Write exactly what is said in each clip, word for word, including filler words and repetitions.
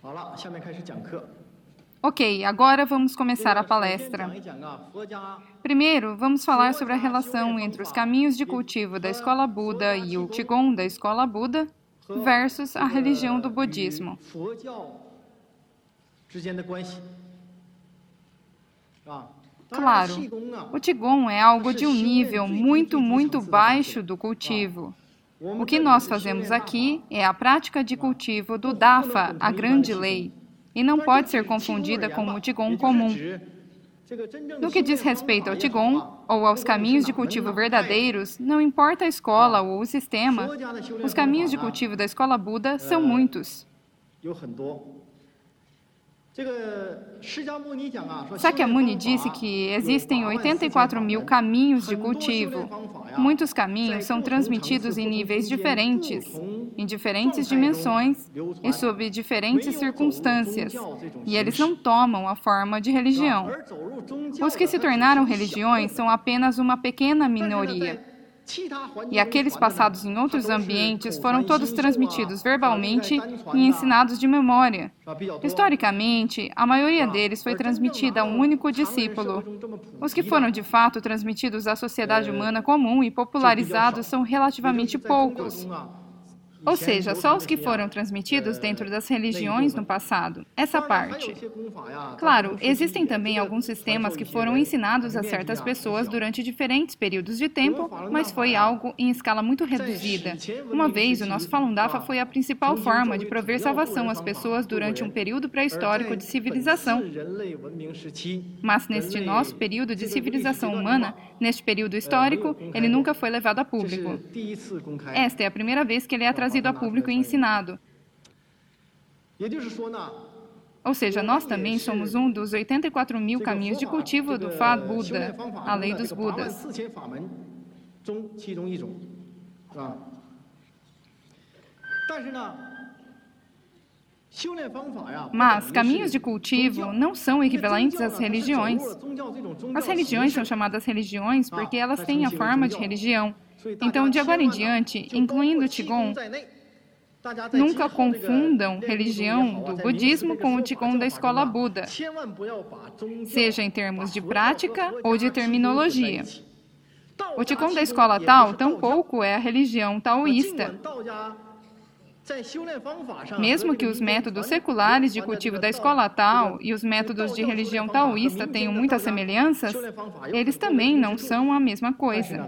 Ok, agora vamos começar a palestra. Primeiro, vamos falar sobre a relação entre os caminhos de cultivo da escola Buda e o Qigong da escola Buda versus a religião do budismo. Claro, o Qigong é algo de um nível muito, muito baixo do cultivo. O que nós fazemos aqui é a prática de cultivo do Dafa, a grande lei, e não pode ser confundida com o Qigong comum. No que diz respeito ao Qigong, ou aos caminhos de cultivo verdadeiros, não importa a escola ou o sistema, os caminhos de cultivo da escola Buda são muitos. Sakyamuni disse que existem oitenta e quatro mil caminhos de cultivo. Muitos caminhos são transmitidos em níveis diferentes, em diferentes dimensões e sob diferentes circunstâncias, e eles não tomam a forma de religião. Os que se tornaram religiões são apenas uma pequena minoria. E aqueles passados em outros ambientes foram todos transmitidos verbalmente e ensinados de memória. Historicamente, a maioria deles foi transmitida a um único discípulo. Os que foram de fato transmitidos à sociedade humana comum e popularizados são relativamente poucos. Ou seja, só os que foram transmitidos dentro das religiões no passado. Essa parte. Claro, existem também alguns sistemas que foram ensinados a certas pessoas durante diferentes períodos de tempo, mas foi algo em escala muito reduzida. Uma vez, o nosso Falun Dafa foi a principal forma de prover salvação às pessoas durante um período pré-histórico de civilização. Mas neste nosso período de civilização humana, neste período histórico, ele nunca foi levado a público. Esta é a primeira vez que ele é trazido a público e ensinado. Ou seja, nós também somos um dos oitenta e quatro mil caminhos de cultivo do Fa Buda, a lei dos Budas. Mas caminhos de cultivo não são equivalentes às religiões. As religiões são chamadas religiões porque elas têm a forma de religião. Então, de agora em diante, incluindo o Qigong, nunca confundam religião do budismo com o Qigong da escola Buda, seja em termos de prática ou de terminologia. O Qigong da escola Tao tampouco é a religião taoísta. Mesmo que os métodos seculares de cultivo da escola Tao e os métodos de religião taoísta tenham muitas semelhanças, eles também não são a mesma coisa.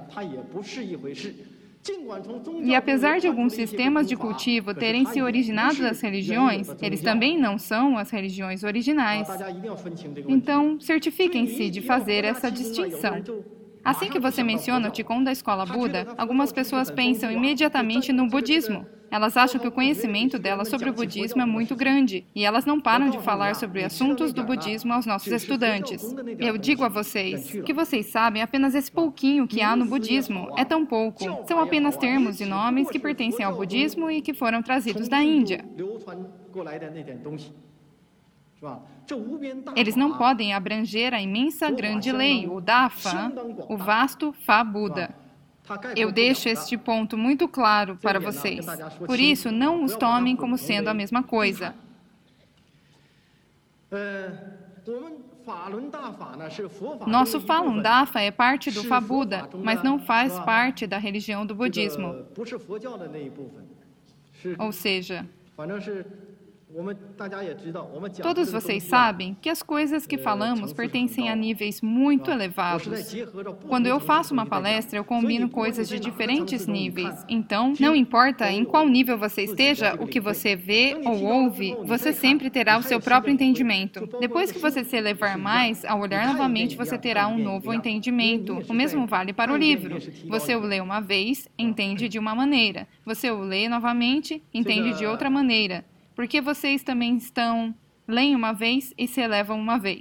E apesar de alguns sistemas de cultivo terem se originado das religiões, eles também não são as religiões originais. Então, certifiquem-se de fazer essa distinção. Assim que você menciona o Qigong da escola Buda, algumas pessoas pensam imediatamente no budismo. Elas acham que o conhecimento delas sobre o budismo é muito grande, e elas não param de falar sobre assuntos do budismo aos nossos estudantes. Eu digo a vocês, o que vocês sabem é apenas esse pouquinho que há no budismo. É tão pouco. São apenas termos e nomes que pertencem ao budismo e que foram trazidos da Índia. Eles não podem abranger a imensa grande lei, o Dafa, o vasto Fa Buda. Eu deixo este ponto muito claro para vocês. Por isso, não os tomem como sendo a mesma coisa. Nosso Falun Dafa é parte do Fa Buda, mas não faz parte da religião do budismo. Ou seja, todos vocês sabem que as coisas que falamos pertencem a níveis muito elevados. Quando eu faço uma palestra, eu combino coisas de diferentes níveis. Então, não importa em qual nível você esteja, o que você vê ou ouve, você sempre terá o seu próprio entendimento. Depois que você se elevar mais, ao olhar novamente, você terá um novo entendimento. O mesmo vale para o livro. Você o lê uma vez, entende de uma maneira. Você o lê novamente, entende de outra maneira. Porque vocês também estão, leem uma vez e se elevam uma vez.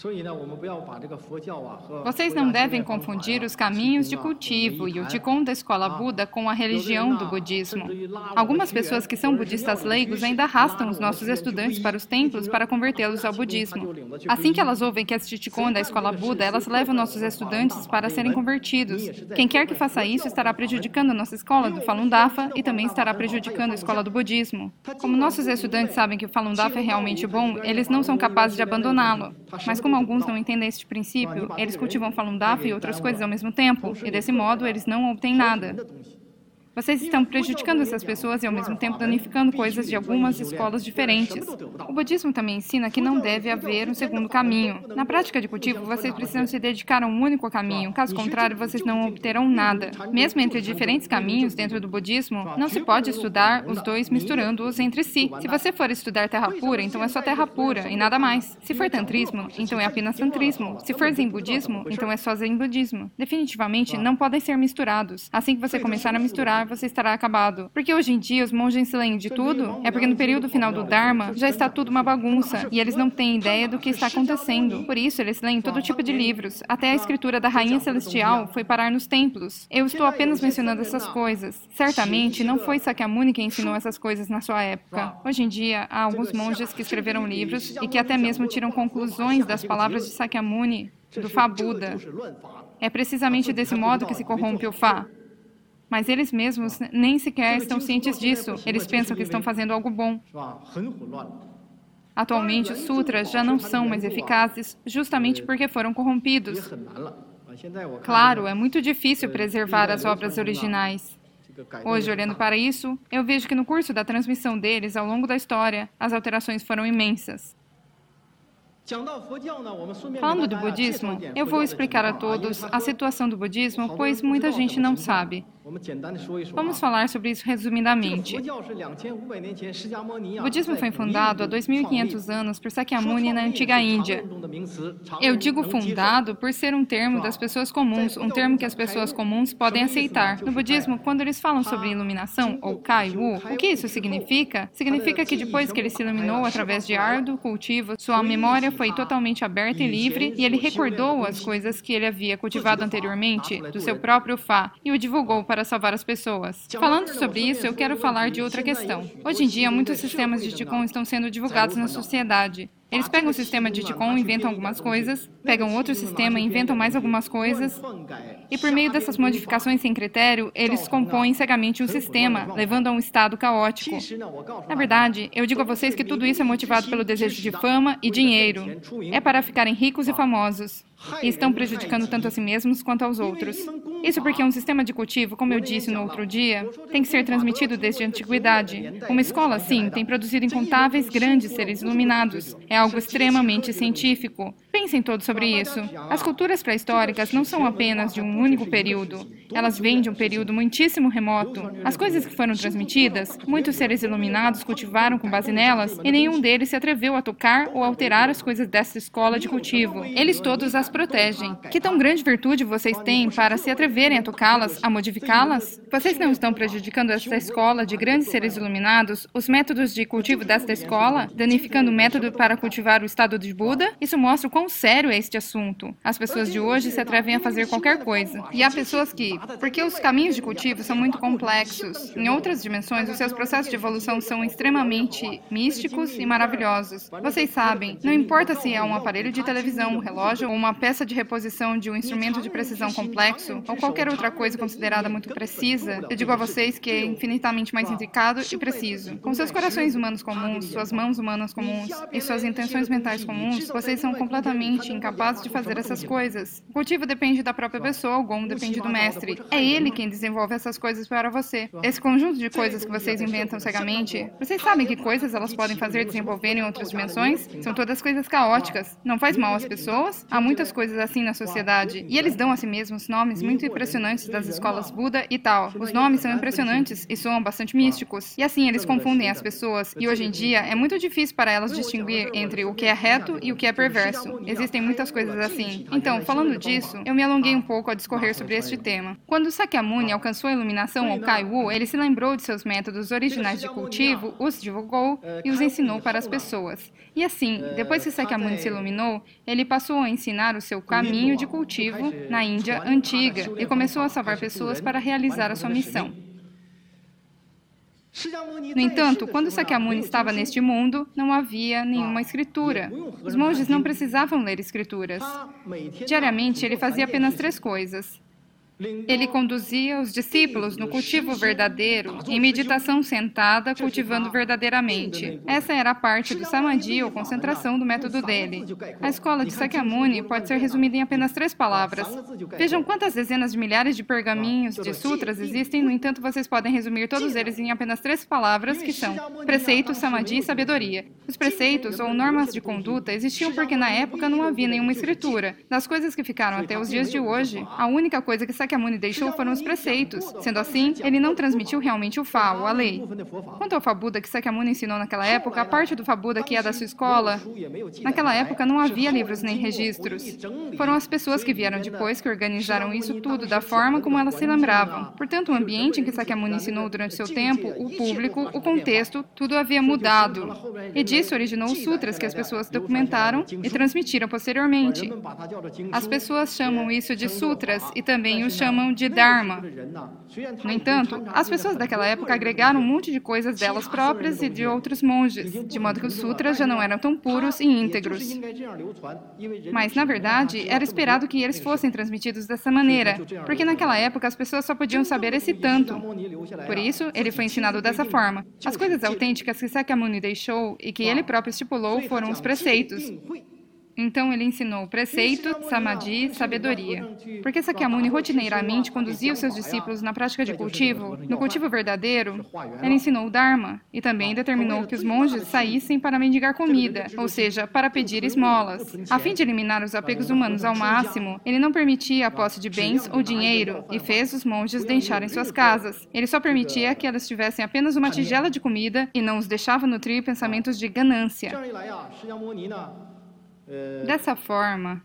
Vocês não devem confundir os caminhos de cultivo e o Qigong da escola Buda com a religião do budismo. Algumas pessoas que são budistas leigos ainda arrastam os nossos estudantes para os templos para convertê-los ao budismo. Assim que elas ouvem que este Qigong da escola Buda, elas levam nossos estudantes para serem convertidos. Quem quer que faça isso estará prejudicando a nossa escola do Falun Dafa e também estará prejudicando a escola do budismo. Como nossos estudantes sabem que o Falun Dafa é realmente bom, eles não são capazes de abandoná-lo. Mas como alguns não entendem este princípio, eles cultivam Falun Dafa e outras coisas ao mesmo tempo, e desse modo eles não obtêm nada. Vocês estão prejudicando essas pessoas e ao mesmo tempo danificando coisas de algumas escolas diferentes. O budismo também ensina que não deve haver um segundo caminho. Na prática de cultivo, vocês precisam se dedicar a um único caminho, caso contrário, vocês não obterão nada. Mesmo entre diferentes caminhos dentro do budismo, não se pode estudar os dois misturando-os entre si. Se você for estudar terra pura, então é só terra pura e nada mais. Se for tantrismo, então é apenas tantrismo. Se for zen budismo, então é só zen budismo. Definitivamente não podem ser misturados. Assim que você começar a misturar, você estará acabado. Porque hoje em dia os monges se leem de tudo? É porque no período final do Dharma já está tudo uma bagunça e eles não têm ideia do que está acontecendo. Por isso eles leem todo tipo de livros. Até a escritura da Rainha Celestial foi parar nos templos. Eu estou apenas mencionando essas coisas. Certamente não foi Sakyamuni quem ensinou essas coisas na sua época. Hoje em dia há alguns monges que escreveram livros e que até mesmo tiram conclusões das palavras de Sakyamuni, do Fá Buda. É precisamente desse modo que se corrompe o Fá. Mas eles mesmos nem sequer estão cientes disso. Eles pensam que estão fazendo algo bom. Atualmente, os sutras já não são mais eficazes, justamente porque foram corrompidos. Claro, é muito difícil preservar as obras originais. Hoje, olhando para isso, eu vejo que no curso da transmissão deles, ao longo da história, as alterações foram imensas. Falando do budismo, eu vou explicar a todos a situação do budismo, pois muita gente não sabe. Vamos falar sobre isso resumidamente. O budismo foi fundado há dois mil e quinhentos anos por Sakyamuni na antiga Índia. Eu digo fundado por ser um termo das pessoas comuns, um termo que as pessoas comuns podem aceitar. No budismo, quando eles falam sobre iluminação, ou Kai-Wu, o que isso significa? Significa que depois que ele se iluminou através de árduo cultivo, sua memória foi totalmente aberta e livre, e ele recordou as coisas que ele havia cultivado anteriormente, do seu próprio Fá, e o divulgou para salvar as pessoas. Falando sobre isso, eu quero falar de outra questão. Hoje em dia, muitos sistemas de Qigong estão sendo divulgados na sociedade. Eles pegam o sistema de Qigong, inventam algumas coisas, pegam outro sistema e inventam mais algumas coisas, e por meio dessas modificações sem critério, eles compõem cegamente um sistema, levando a um estado caótico. Na verdade, eu digo a vocês que tudo isso é motivado pelo desejo de fama e dinheiro. É para ficarem ricos e famosos. E estão prejudicando tanto a si mesmos quanto aos outros. Isso porque um sistema de cultivo, como eu disse no outro dia, tem que ser transmitido desde a antiguidade. Uma escola, sim, tem produzido incontáveis grandes seres iluminados. É algo extremamente científico. Pensem todos sobre isso. As culturas pré-históricas não são apenas de um único período. Elas vêm de um período muitíssimo remoto. As coisas que foram transmitidas, muitos seres iluminados cultivaram com base nelas, e nenhum deles se atreveu a tocar ou alterar as coisas dessa escola de cultivo. Eles todos as protegem. Que tão grande virtude vocês têm para se atreverem a tocá-las, a modificá-las? Vocês não estão prejudicando esta escola de grandes seres iluminados, os métodos de cultivo desta escola, danificando o método para cultivar o estado de Buda? Isso mostra o quão sério é este assunto. As pessoas de hoje se atrevem a fazer qualquer coisa. E há pessoas que, porque os caminhos de cultivo são muito complexos, em outras dimensões, os seus processos de evolução são extremamente místicos e maravilhosos. Vocês sabem, não importa se é um aparelho de televisão, um relógio ou uma peça de reposição de um instrumento de precisão complexo, ou qualquer outra coisa considerada muito precisa, eu digo a vocês que é infinitamente mais intricado e preciso. Com seus corações humanos comuns, suas mãos humanas comuns e suas intenções mentais comuns, vocês são completamente incapazes de fazer essas coisas. O cultivo depende da própria pessoa, o Gong depende do mestre. É ele quem desenvolve essas coisas para você. Esse conjunto de coisas que vocês inventam cegamente, vocês sabem que coisas elas podem fazer desenvolver em outras dimensões? São todas coisas caóticas. Não faz mal às pessoas? Há muitas coisas assim na sociedade. E eles dão a si mesmos nomes muito impressionantes das escolas Buda e tal. Os nomes são impressionantes e soam bastante místicos. E assim eles confundem as pessoas. E hoje em dia é muito difícil para elas distinguir entre o que é reto e o que é perverso. Existem muitas coisas assim. Então, falando disso, eu me alonguei um pouco ao discorrer sobre este tema. Quando Sakyamuni alcançou a iluminação ou Kaiwu, ele se lembrou de seus métodos originais de cultivo, os divulgou e os ensinou para as pessoas. E assim, depois que Sakyamuni se iluminou, ele passou a ensinar o seu caminho de cultivo na Índia antiga e começou a salvar pessoas para realizar a sua missão. No entanto, quando Sakyamuni estava neste mundo, não havia nenhuma escritura. Os monges não precisavam ler escrituras. Diariamente, ele fazia apenas três coisas. Ele conduzia os discípulos no cultivo verdadeiro, em meditação sentada, cultivando verdadeiramente. Essa era a parte do samadhi, ou concentração, do método dele. A escola de Sakyamuni pode ser resumida em apenas três palavras. Vejam quantas dezenas de milhares de pergaminhos, de sutras existem, no entanto, vocês podem resumir todos eles em apenas três palavras, que são preceito, samadhi e sabedoria. Os preceitos, ou normas de conduta, existiam porque na época não havia nenhuma escritura. Das coisas que ficaram até os dias de hoje, a única coisa que Sakyamuni Sakyamuni deixou foram os preceitos. Sendo assim, ele não transmitiu realmente o Fa, ou a lei. Quanto ao Fabuda que Sakyamuni ensinou naquela época, a parte do Fabuda que é da sua escola, naquela época não havia livros nem registros. Foram as pessoas que vieram depois que organizaram isso tudo da forma como elas se lembravam. Portanto, o ambiente em que Sakyamuni ensinou durante seu tempo, o público, o contexto, tudo havia mudado. E disso originou os sutras que as pessoas documentaram e transmitiram posteriormente. As pessoas chamam isso de sutras e também os chamam de Dharma. No entanto, as pessoas daquela época agregaram um monte de coisas delas próprias e de outros monges, de modo que os sutras já não eram tão puros e íntegros. Mas, na verdade, era esperado que eles fossem transmitidos dessa maneira, porque naquela época as pessoas só podiam saber esse tanto. Por isso, ele foi ensinado dessa forma. As coisas autênticas que Sakyamuni deixou e que ele próprio estipulou foram os preceitos. Então, ele ensinou preceito, samadhi e sabedoria. Porque Sakyamuni rotineiramente conduzia os seus discípulos na prática de cultivo, no cultivo verdadeiro, ele ensinou o Dharma e também determinou que os monges saíssem para mendigar comida, ou seja, para pedir esmolas. A fim de eliminar os apegos humanos ao máximo, ele não permitia a posse de bens ou dinheiro e fez os monges deixarem suas casas. Ele só permitia que elas tivessem apenas uma tigela de comida e não os deixava nutrir pensamentos de ganância. Dessa forma,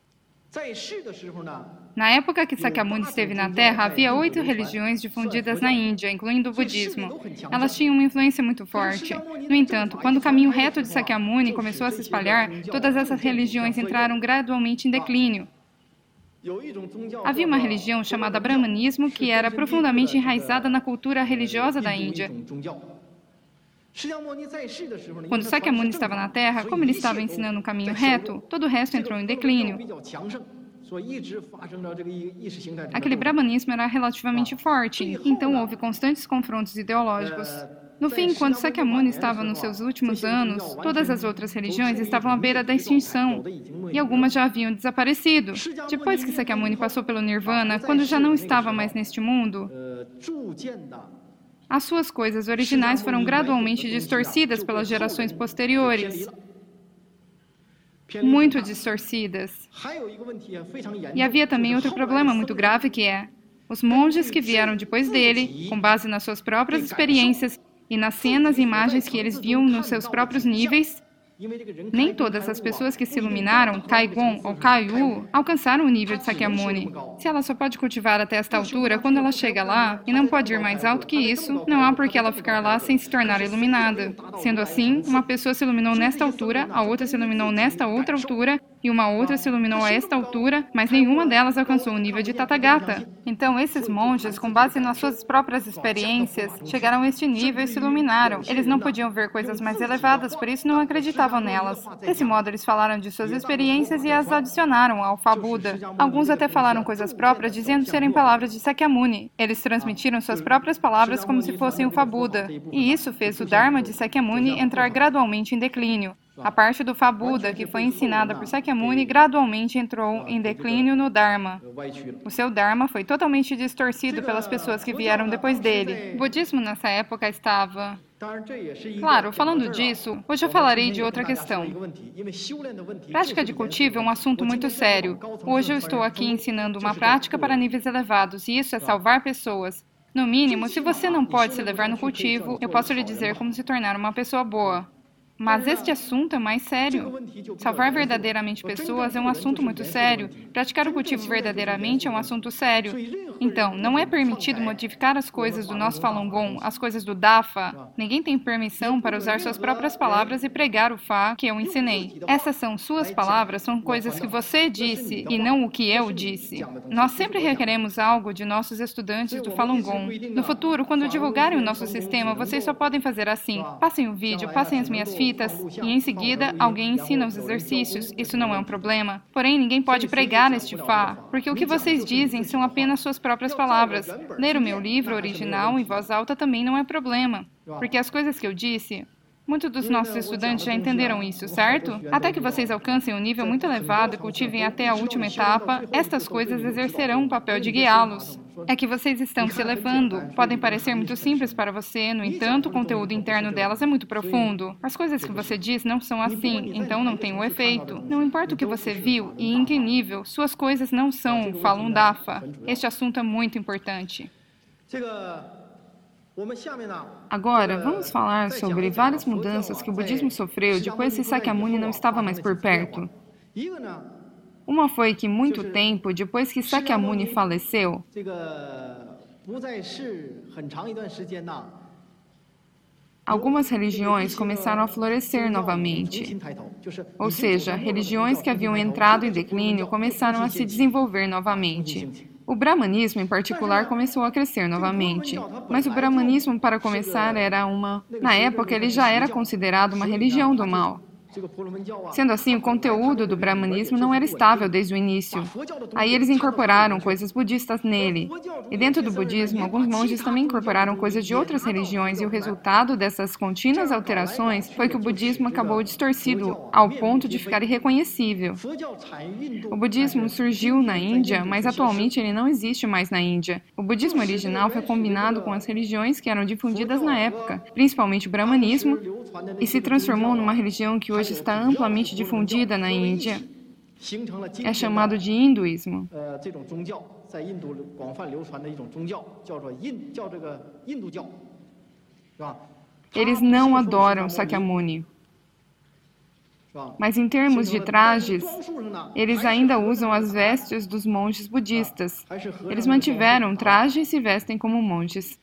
na época que Sakyamuni esteve na Terra, havia oito religiões difundidas na Índia, incluindo o budismo. Elas tinham uma influência muito forte. No entanto, quando o caminho reto de Sakyamuni começou a se espalhar, todas essas religiões entraram gradualmente em declínio. Havia uma religião chamada Brahmanismo que era profundamente enraizada na cultura religiosa da Índia. Quando Sakyamuni estava na Terra, como ele estava ensinando um caminho reto, todo o resto entrou em declínio. Aquele brahmanismo era relativamente forte, então houve constantes confrontos ideológicos. No fim, quando Sakyamuni estava nos seus últimos anos, todas as outras religiões estavam à beira da extinção, e algumas já haviam desaparecido. Depois que Sakyamuni passou pelo Nirvana, quando já não estava mais neste mundo, as suas coisas originais foram gradualmente distorcidas pelas gerações posteriores. Muito distorcidas. E havia também outro problema muito grave que é, os monges que vieram depois dele, com base nas suas próprias experiências e nas cenas e imagens que eles viam nos seus próprios níveis, nem todas as pessoas que se iluminaram, Kaigon ou Kaiwu, alcançaram o nível de Sakyamuni. Se ela só pode cultivar até esta altura, quando ela chega lá, e não pode ir mais alto que isso, não há por que ela ficar lá sem se tornar iluminada. Sendo assim, uma pessoa se iluminou nesta altura, a outra se iluminou nesta outra altura, e uma outra se iluminou a esta altura, mas nenhuma delas alcançou o nível de Tathagata. Então, esses monges, com base nas suas próprias experiências, chegaram a este nível e se iluminaram. Eles não podiam ver coisas mais elevadas, por isso não acreditavam nelas. Desse modo, eles falaram de suas experiências e as adicionaram ao Fabuda. Alguns até falaram coisas próprias, dizendo serem palavras de Sakyamuni. Eles transmitiram suas próprias palavras como se fossem o Fabuda. E isso fez o Dharma de Sakyamuni entrar gradualmente em declínio. A parte do Fabuda, que foi ensinada por Sakyamuni, gradualmente entrou em declínio no Dharma. O seu Dharma foi totalmente distorcido pelas pessoas que vieram depois dele. O budismo nessa época estava... Claro, falando disso, hoje eu falarei de outra questão. Prática de cultivo é um assunto muito sério. Hoje eu estou aqui ensinando uma prática para níveis elevados, e isso é salvar pessoas. No mínimo, se você não pode se levar no cultivo, eu posso lhe dizer como se tornar uma pessoa boa. Mas este assunto é mais sério. Salvar verdadeiramente pessoas é um assunto muito sério. Praticar o cultivo verdadeiramente é um assunto sério. Então, não é permitido modificar as coisas do nosso Falun Gong, as coisas do Dafa. Ninguém tem permissão para usar suas próprias palavras e pregar o Fá que eu ensinei. Essas são suas palavras, são coisas que você disse e não o que eu disse. Nós sempre requeremos algo de nossos estudantes do Falun Gong. No futuro, quando divulgarem o nosso sistema, vocês só podem fazer assim. Passem o vídeo, passem as minhas fitas, e em seguida alguém ensina os exercícios. Isso não é um problema. Porém, ninguém pode pregar este Fá, porque o que vocês dizem são apenas suas próprias palavras. Ler o meu livro original em voz alta também não é problema, porque as coisas que eu disse, muitos dos nossos estudantes já entenderam isso, certo? Até que vocês alcancem um nível muito elevado e cultivem até a última etapa, estas coisas exercerão um papel de guiá-los. É que vocês estão se elevando. Podem parecer muito simples para você, no entanto, o conteúdo interno delas é muito profundo. As coisas que você diz não são assim, então não tem o efeito. Não importa o que você viu e em que nível, suas coisas não são o Falun Dafa. Este assunto é muito importante. Agora, vamos falar sobre várias mudanças que o budismo sofreu depois que Sakyamuni não estava mais por perto. Uma foi que, muito tempo depois que Sakyamuni faleceu, algumas religiões começaram a florescer novamente. Ou seja, religiões que haviam entrado em declínio começaram a se desenvolver novamente. O brahmanismo, em particular, começou a crescer novamente. Mas o brahmanismo, para começar, era uma... Na época, ele já era considerado uma religião do mal. Sendo assim, o conteúdo do brahmanismo não era estável desde o início. Aí eles incorporaram coisas budistas nele. E dentro do budismo, alguns monges também incorporaram coisas de outras religiões, e o resultado dessas contínuas alterações foi que o budismo acabou distorcido ao ponto de ficar irreconhecível. O budismo surgiu na Índia, mas atualmente ele não existe mais na Índia. O budismo original foi combinado com as religiões que eram difundidas na época, principalmente o brahmanismo, e se transformou numa religião que hoje está amplamente difundida na Índia. É chamado de hinduísmo. Eles não adoram Sakyamuni. Mas em termos de trajes, eles ainda usam as vestes dos monges budistas. Eles mantiveram traje e se vestem como monges.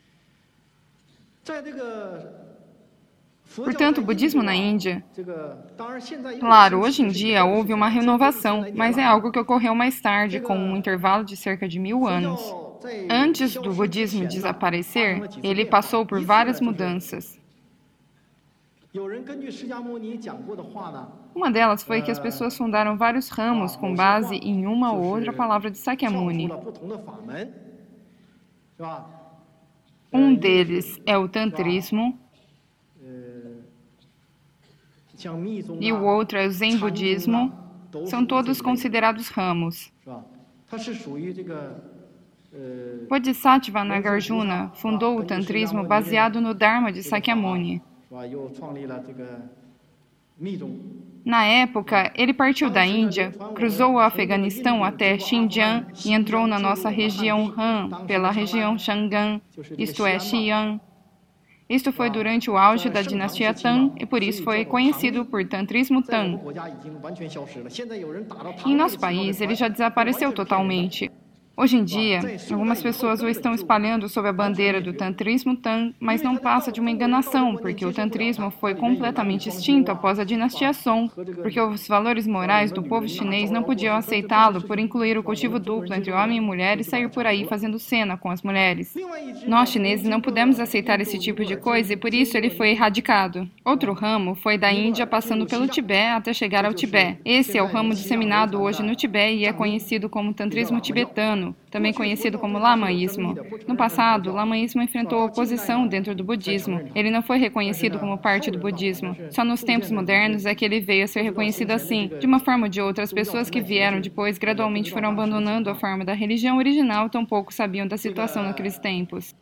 Portanto, o budismo na Índia... Claro, hoje em dia houve uma renovação, mas é algo que ocorreu mais tarde, com um intervalo de cerca de mil anos. Antes do budismo desaparecer, ele passou por várias mudanças. Uma delas foi que as pessoas fundaram vários ramos com base em uma ou outra palavra de Sakyamuni. Um deles é o tantrismo, e o outro é o Zen budismo. São todos considerados ramos. Bodhisattva Nagarjuna fundou o tantrismo baseado no Dharma de Sakyamuni. Na época, ele partiu da Índia, cruzou o Afeganistão até Xinjiang e entrou na nossa região Han, pela região Shangan, isto é, Xi'an. Isto foi durante o auge da dinastia Tang e por isso foi conhecido por Tantrismo Tang. Em nosso país, ele já desapareceu totalmente. Hoje em dia, algumas pessoas o estão espalhando sob a bandeira do tantrismo Tang, mas não passa de uma enganação, porque o tantrismo foi completamente extinto após a dinastia Song, porque os valores morais do povo chinês não podiam aceitá-lo por incluir o cultivo duplo entre homem e mulher e sair por aí fazendo cena com as mulheres. Nós, chineses, não pudemos aceitar esse tipo de coisa e por isso ele foi erradicado. Outro ramo foi da Índia passando pelo Tibete até chegar ao Tibete. Esse é o ramo disseminado hoje no Tibete e é conhecido como tantrismo tibetano, também conhecido como lamaísmo. No passado, o lamaísmo enfrentou oposição dentro do budismo. Ele não foi reconhecido como parte do budismo. Só nos tempos modernos é que ele veio a ser reconhecido assim. De uma forma ou de outra, as pessoas que vieram depois gradualmente foram abandonando a forma da religião original e tampouco sabiam da situação naqueles tempos.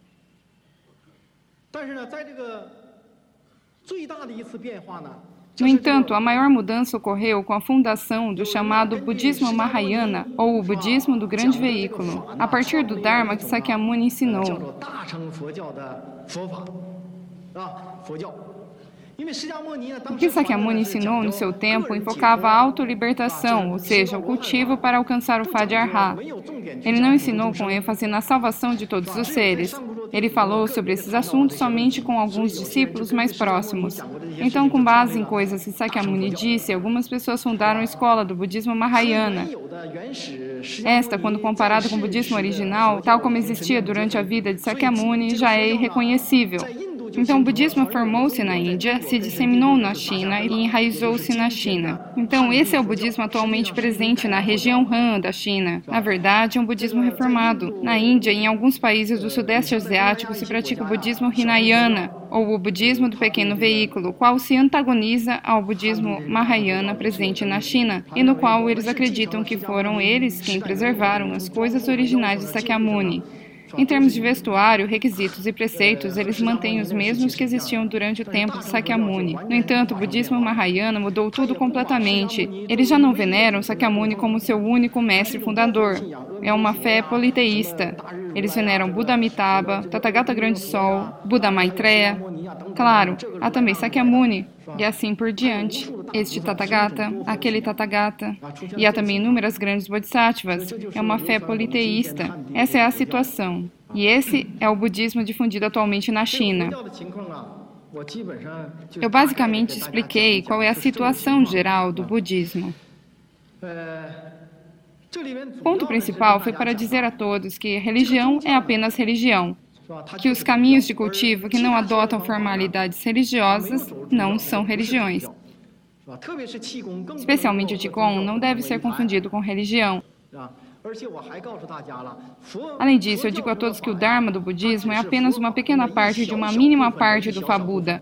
No entanto, a maior mudança ocorreu com a fundação do chamado Budismo Mahayana, ou o Budismo do Grande Veículo, a partir do Dharma que Sakyamuni ensinou. O que Sakyamuni ensinou no seu tempo enfocava a autolibertação, ou seja, o cultivo para alcançar o Fadyarha. Ele não ensinou com ênfase na salvação de todos os seres. Ele falou sobre esses assuntos somente com alguns discípulos mais próximos. Então, com base em coisas que Sakyamuni disse, algumas pessoas fundaram a escola do budismo Mahayana. Esta, quando comparada com o budismo original, tal como existia durante a vida de Sakyamuni, já é irreconhecível. Então, o budismo formou-se na Índia, se disseminou na China e enraizou-se na China. Então, esse é o budismo atualmente presente na região Han da China. Na verdade, é um budismo reformado. Na Índia e em alguns países do Sudeste Asiático se pratica o budismo Hinayana, ou o budismo do pequeno veículo, qual se antagoniza ao budismo Mahayana presente na China, e no qual eles acreditam que foram eles quem preservaram as coisas originais de Sakyamuni. Em termos de vestuário, requisitos e preceitos, eles mantêm os mesmos que existiam durante o tempo de Sakyamuni. No entanto, o budismo Mahayana mudou tudo completamente. Eles já não veneram Sakyamuni como seu único mestre fundador. É uma fé politeísta. Eles veneram Buda Amitabha, Tathagata Grande Sol, Buda Maitreya. Claro, há também Sakyamuni, e assim por diante. Este Tathagata, aquele Tathagata. E há também inúmeras grandes bodhisattvas. É uma fé politeísta. Essa é a situação. E esse é o budismo difundido atualmente na China. Eu basicamente expliquei qual é a situação geral do budismo. O ponto principal foi para dizer a todos que religião é apenas religião, que os caminhos de cultivo que não adotam formalidades religiosas não são religiões. Especialmente o Qigong não deve ser confundido com religião. Além disso, eu digo a todos que o Dharma do budismo é apenas uma pequena parte de uma mínima parte do Fabuddha.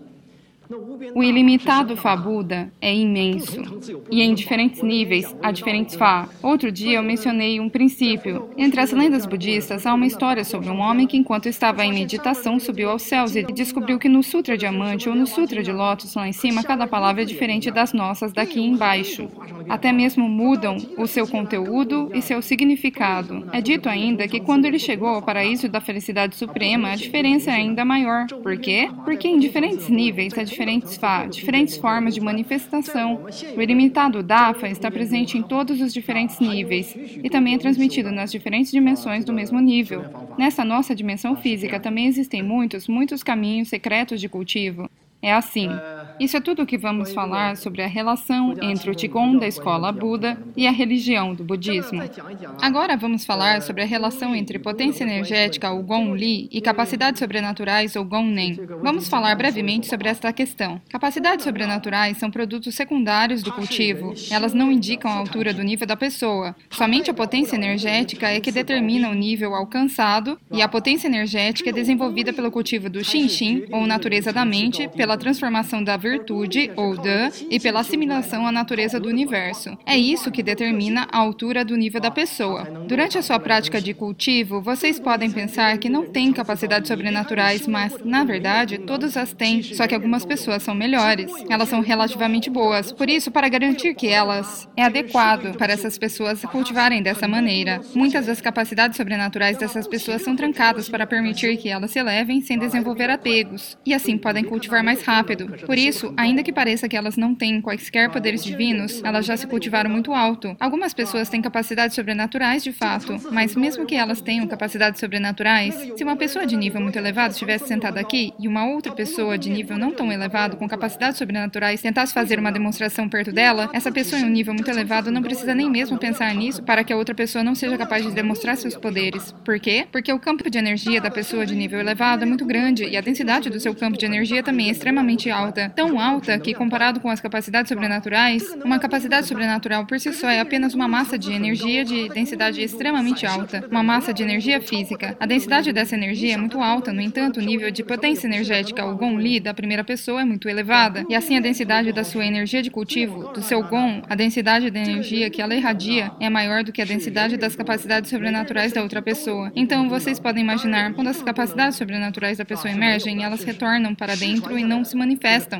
O ilimitado Fabuddha é imenso, e em diferentes níveis, há diferentes Fa. Outro dia eu mencionei um princípio. Entre as lendas budistas, há uma história sobre um homem que, enquanto estava em meditação, subiu aos céus e descobriu que no Sutra Diamante ou no Sutra de Lótus, lá em cima, cada palavra é diferente das nossas daqui embaixo. Até mesmo mudam o seu conteúdo e seu significado. É dito ainda que quando ele chegou ao paraíso da felicidade suprema, a diferença é ainda maior. Por quê? Porque em diferentes níveis, há diferentes Fa, diferentes formas de manifestação. O ilimitado Dafa está presente em todos os diferentes níveis e também é transmitido nas diferentes dimensões do mesmo nível. Nessa nossa dimensão física também existem muitos, muitos caminhos secretos de cultivo. É assim. Isso é tudo o que vamos falar sobre a relação entre o Qigong da escola Buda e a religião do budismo. Agora vamos falar sobre a relação entre potência energética, ou Gong Li, e capacidades sobrenaturais, ou Gong Nen. Vamos falar brevemente sobre esta questão. Capacidades sobrenaturais são produtos secundários do cultivo. Elas não indicam a altura do nível da pessoa. Somente a potência energética é que determina o nível alcançado, e a potência energética é desenvolvida pelo cultivo do Xin-Xin, ou natureza da mente, pela transformação da virtude, ou Da, e pela assimilação à natureza do universo. É isso que determina a altura do nível da pessoa. Durante a sua prática de cultivo, vocês podem pensar que não têm capacidades sobrenaturais, mas, na verdade, todas as têm, só que algumas pessoas são melhores. Elas são relativamente boas. Por isso, para garantir que elas é adequado para essas pessoas cultivarem dessa maneira, muitas das capacidades sobrenaturais dessas pessoas são trancadas para permitir que elas se elevem sem desenvolver apegos, e assim podem cultivar mais rápido. Por isso, ainda que pareça que elas não têm quaisquer poderes divinos, elas já se cultivaram muito alto. Algumas pessoas têm capacidades sobrenaturais de fato, mas mesmo que elas tenham capacidades sobrenaturais, se uma pessoa de nível muito elevado estivesse sentada aqui e uma outra pessoa de nível não tão elevado com capacidades sobrenaturais tentasse fazer uma demonstração perto dela, essa pessoa em um nível muito elevado não precisa nem mesmo pensar nisso para que a outra pessoa não seja capaz de demonstrar seus poderes. Por quê? Porque o campo de energia da pessoa de nível elevado é muito grande e a densidade do seu campo de energia também é extremamente alta, tão alta que, comparado com as capacidades sobrenaturais, uma capacidade sobrenatural por si só é apenas uma massa de energia de densidade extremamente alta, uma massa de energia física. A densidade dessa energia é muito alta, no entanto, o nível de potência energética, o Gong Li, da primeira pessoa é muito elevada, e assim a densidade da sua energia de cultivo, do seu Gong, a densidade da energia que ela irradia, é maior do que a densidade das capacidades sobrenaturais da outra pessoa. Então, vocês podem imaginar, quando as capacidades sobrenaturais da pessoa emergem, elas retornam para dentro e não se manifestam.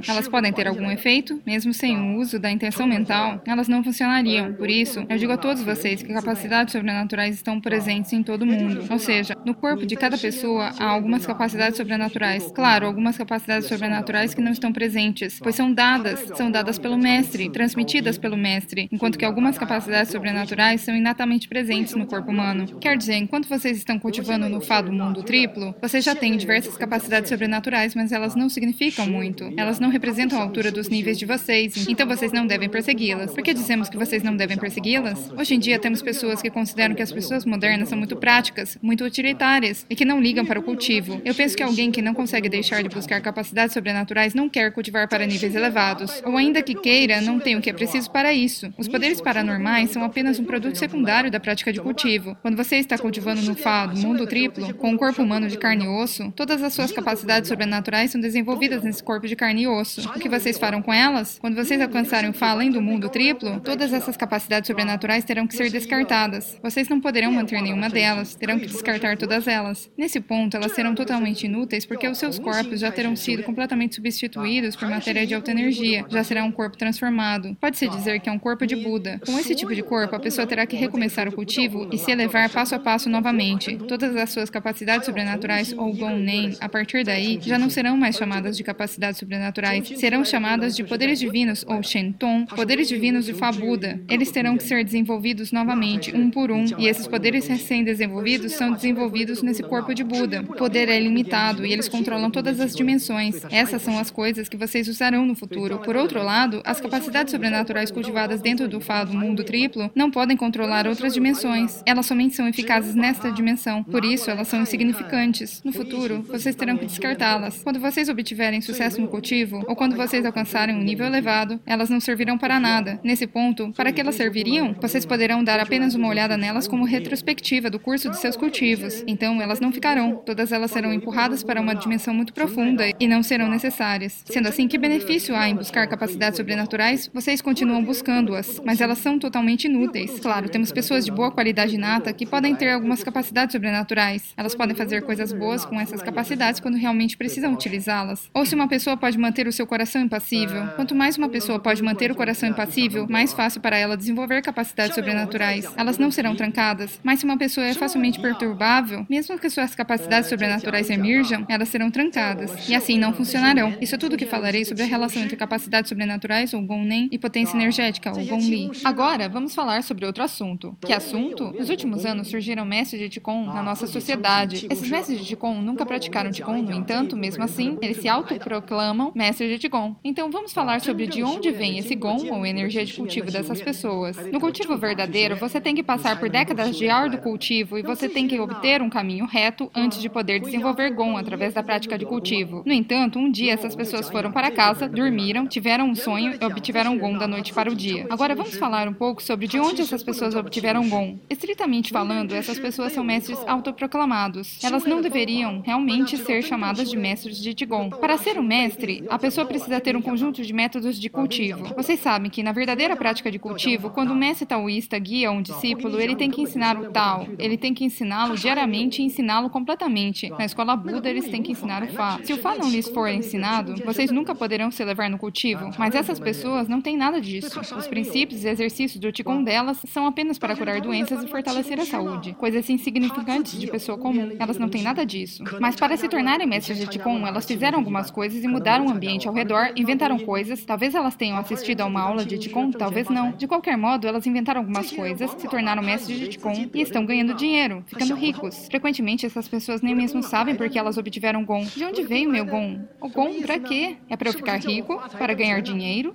Elas podem ter algum efeito, mesmo sem o uso da intenção mental, elas não funcionariam. Por isso, eu digo a todos vocês que capacidades sobrenaturais estão presentes em todo mundo. Ou seja, no corpo de cada pessoa há algumas capacidades sobrenaturais. Claro, algumas capacidades sobrenaturais que não estão presentes, pois são dadas, são dadas pelo mestre, transmitidas pelo mestre, enquanto que algumas capacidades sobrenaturais são inatamente presentes no corpo humano. Quer dizer, enquanto vocês estão cultivando no Fá do mundo triplo, vocês já têm diversas capacidades sobrenaturais, mas elas não significam muito. Elas não representam a altura dos níveis de vocês, então vocês não devem persegui-las. Por que dizemos que vocês não devem persegui-las? Hoje em dia temos pessoas que consideram que as pessoas modernas são muito práticas, muito utilitárias e que não ligam para o cultivo. Eu penso que alguém que não consegue deixar de buscar capacidades sobrenaturais não quer cultivar para níveis elevados, ou ainda que queira, não tem o que é preciso para isso. Os poderes paranormais são apenas um produto secundário da prática de cultivo. Quando você está cultivando no Fá do mundo triplo, com um corpo humano de carne e osso, todas as suas capacidades sobrenaturais são desenvolvidas nesse corpo de carne e osso. O que vocês farão com elas? Quando vocês alcançarem o Fá além do mundo triplo, todas essas capacidades sobrenaturais terão que ser descartadas. Vocês não poderão manter nenhuma delas, terão que descartar todas elas. Nesse ponto, elas serão totalmente inúteis porque os seus corpos já terão sido completamente substituídos por matéria de alta energia, já será um corpo transformado. Pode-se dizer que é um corpo de Buda. Com esse tipo de corpo, a pessoa terá que recomeçar o cultivo e se elevar passo a passo novamente. Todas as suas capacidades sobrenaturais, ou Gon-Nen, a partir daí, já não serão mais chamadas de capacidades sobrenaturais, serão chamadas de poderes divinos, ou Shen-Tong, poderes divinos de Fá Buda. Eles terão que ser desenvolvidos novamente, um por um, e esses poderes recém-desenvolvidos são desenvolvidos nesse corpo de Buda. O poder é ilimitado e eles controlam todas as dimensões. Essas são as coisas que vocês usarão no futuro. Por outro lado, as capacidades sobrenaturais cultivadas dentro do Fá do mundo triplo não podem controlar outras dimensões. Elas somente são eficazes nesta dimensão. Por isso, elas são insignificantes. No futuro, vocês terão que descartá-las. Quando vocês obtiverem sucesso no cultivo, ou quando vocês alcançarem um nível elevado, elas não servirão para nada. Nesse ponto, para que elas serviriam? Vocês poderão dar apenas uma olhada nelas como retrospectiva do curso de seus cultivos. Então, elas não ficarão. Todas elas serão empurradas para uma dimensão muito profunda e não serão necessárias. Sendo assim, que benefício há em buscar capacidades sobrenaturais? Vocês continuam buscando-as, mas elas são totalmente inúteis. Claro, temos pessoas de boa qualidade inata que podem ter algumas capacidades sobrenaturais. Elas podem fazer coisas boas com essas capacidades quando realmente precisam utilizá-las. Ou se uma pessoa pode manter o seu coração impassível. Quanto mais uma pessoa pode manter o coração impassível, mais fácil para ela desenvolver capacidades sobrenaturais. Elas não serão trancadas. Mas se uma pessoa é facilmente perturbável, mesmo que suas capacidades sobrenaturais emerjam, elas serão trancadas. E assim não funcionarão. Isso é tudo o que falarei sobre a relação entre capacidades sobrenaturais, ou Gon-Nen, e potência energética, ou Gon-Li. Agora, vamos falar sobre outro assunto. Que assunto? Nos últimos anos surgiram mestres de Qigong na nossa sociedade. Esses mestres de Qigong nunca praticaram Qigong, no entanto, mesmo assim, eles se autoproclamam mestres de Qigong. Então vamos falar sobre de onde vem esse Gong, ou energia de cultivo dessas pessoas. No cultivo verdadeiro, você tem que passar por décadas de árduo cultivo e você tem que obter um caminho reto antes de poder desenvolver Gong através da prática de cultivo. No entanto, um dia essas pessoas foram para casa, dormiram, tiveram um sonho e obtiveram Gong da noite para o dia. Agora vamos falar um pouco sobre de onde essas pessoas obtiveram Gong. Estritamente falando, essas pessoas são mestres autoproclamados. Elas não deveriam realmente ser chamadas de mestres de Qigong. Para ser um mestre, a pessoa precisa ter um conjunto de métodos de cultivo. Vocês sabem que na verdadeira prática de cultivo, quando um mestre taoísta guia um discípulo, ele tem que ensinar o Tao. Ele tem que ensiná-lo diariamente e ensiná-lo completamente. Na escola Buda, eles têm que ensinar o Fá. Se o Fá não lhes for ensinado, vocês nunca poderão se elevar no cultivo. Mas essas pessoas não têm nada disso. Os princípios e exercícios do Qigong delas são apenas para curar doenças e fortalecer a saúde. Coisas insignificantes de pessoa comum. Elas não têm nada disso. Mas para se tornarem mestres de Qigong, elas fizeram algumas coisas e mudaram o ambiente ao redor, inventaram coisas. Talvez elas tenham assistido a uma aula de Qigong, talvez não. De qualquer modo, elas inventaram algumas coisas, se tornaram mestres de Qigong e estão ganhando dinheiro, ficando ricos. Frequentemente, essas pessoas nem mesmo sabem por que elas obtiveram Gong. De onde veio meu Gong? O Gong pra quê? É para eu ficar rico? Para ganhar dinheiro?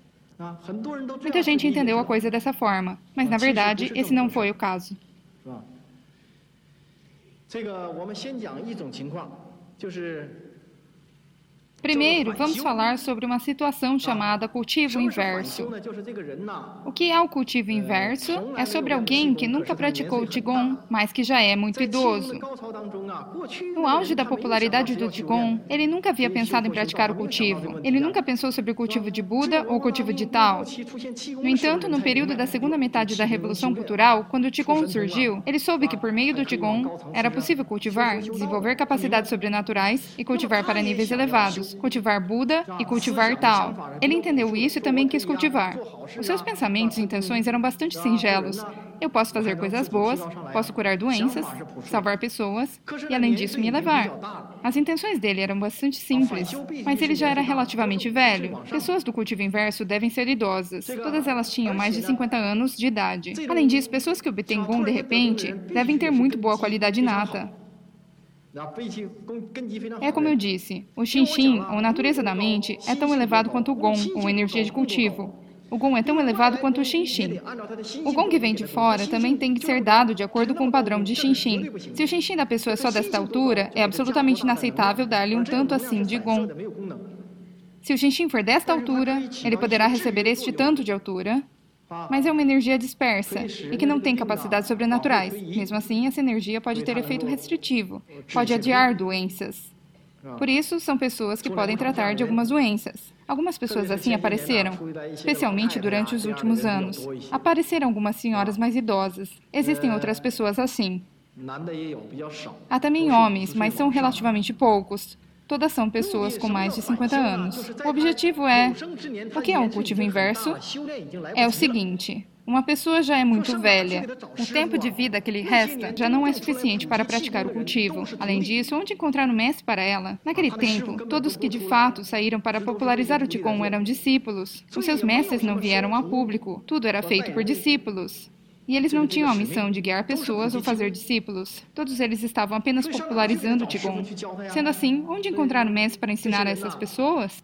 Muita gente entendeu a coisa dessa forma, mas na verdade, esse não foi o caso. Primeiro, vamos falar sobre uma situação chamada cultivo inverso. O que é o cultivo inverso? É sobre alguém que nunca praticou Qigong, mas que já é muito idoso. No auge da popularidade do Qigong, ele nunca havia pensado em praticar o cultivo. Ele nunca pensou sobre o cultivo de Buda ou o cultivo de Tao. No entanto, no período da segunda metade da Revolução Cultural, quando o Qigong surgiu, ele soube que por meio do Qigong era possível cultivar, desenvolver capacidades sobrenaturais e cultivar para níveis elevados. caminhos, cultivar Buda e cultivar Tao. Ele entendeu isso e também quis cultivar. Os seus pensamentos e intenções eram bastante singelos. Eu posso fazer coisas boas, posso curar doenças, salvar pessoas e, além disso, me elevar. As intenções dele eram bastante simples, mas ele já era relativamente velho. Pessoas do cultivo inverso devem ser idosas. Todas elas tinham mais de cinquenta anos de idade. Além disso, pessoas que obtêm Gong de repente devem ter muito boa qualidade inata. É como eu disse, o Xinxin, ou natureza da mente, é tão elevado quanto o Gong, ou energia de cultivo. O Gong é tão elevado quanto o Xinxin. O Gong que vem de fora também tem que ser dado de acordo com o padrão de Xinxin. Se o Xinxin da pessoa é só desta altura, é absolutamente inaceitável dar-lhe um tanto assim de Gong. Se o Xinxin for desta altura, ele poderá receber este tanto de altura, mas é uma energia dispersa e que não tem capacidades sobrenaturais. Mesmo assim, essa energia pode ter efeito restritivo, pode adiar doenças. Por isso, são pessoas que podem tratar de algumas doenças. Algumas pessoas assim apareceram, especialmente durante os últimos anos. Apareceram algumas senhoras mais idosas. Existem outras pessoas assim. Há também homens, mas são relativamente poucos. Todas são pessoas com mais de cinquenta anos. O objetivo é... O que é um cultivo inverso? É o seguinte... Uma pessoa já é muito velha. O tempo de vida que lhe resta já não é suficiente para praticar o cultivo. Além disso, onde encontrar um mestre para ela? Naquele tempo, todos que de fato saíram para popularizar o Qigong eram discípulos. Os seus mestres não vieram a público. Tudo era feito por discípulos. E eles não tinham a missão de guiar pessoas ou fazer discípulos. Todos eles estavam apenas popularizando o Qigong. Sendo assim, onde encontrar um mestre para ensinar a essas pessoas?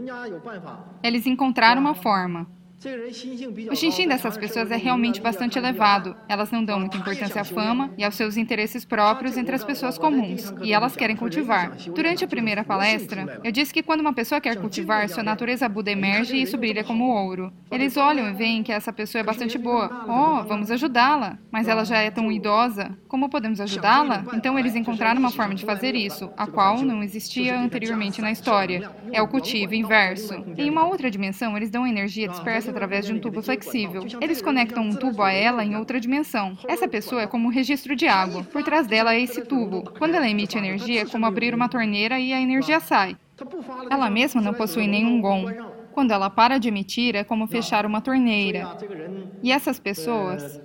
Eles encontraram uma forma. O Xinxin dessas pessoas é realmente bastante elevado. Elas não dão muita importância à fama e aos seus interesses próprios entre as pessoas comuns, e elas querem cultivar. Durante a primeira palestra, eu disse que quando uma pessoa quer cultivar, sua natureza Buda emerge e isso brilha como ouro. Eles olham e veem que essa pessoa é bastante boa. Oh, vamos ajudá-la. Mas ela já é tão idosa. Como podemos ajudá-la? Então eles encontraram uma forma de fazer isso, a qual não existia anteriormente na história. É o cultivo inverso. Em uma outra dimensão, eles dão energia dispersa através de um tubo flexível. Eles conectam um tubo a ela em outra dimensão. Essa pessoa é como um registro de água. Por trás dela é esse tubo. Quando ela emite energia, é como abrir uma torneira e a energia sai. Ela mesma não possui nenhum Gong. Quando ela para de emitir, é como fechar uma torneira. E essas pessoas...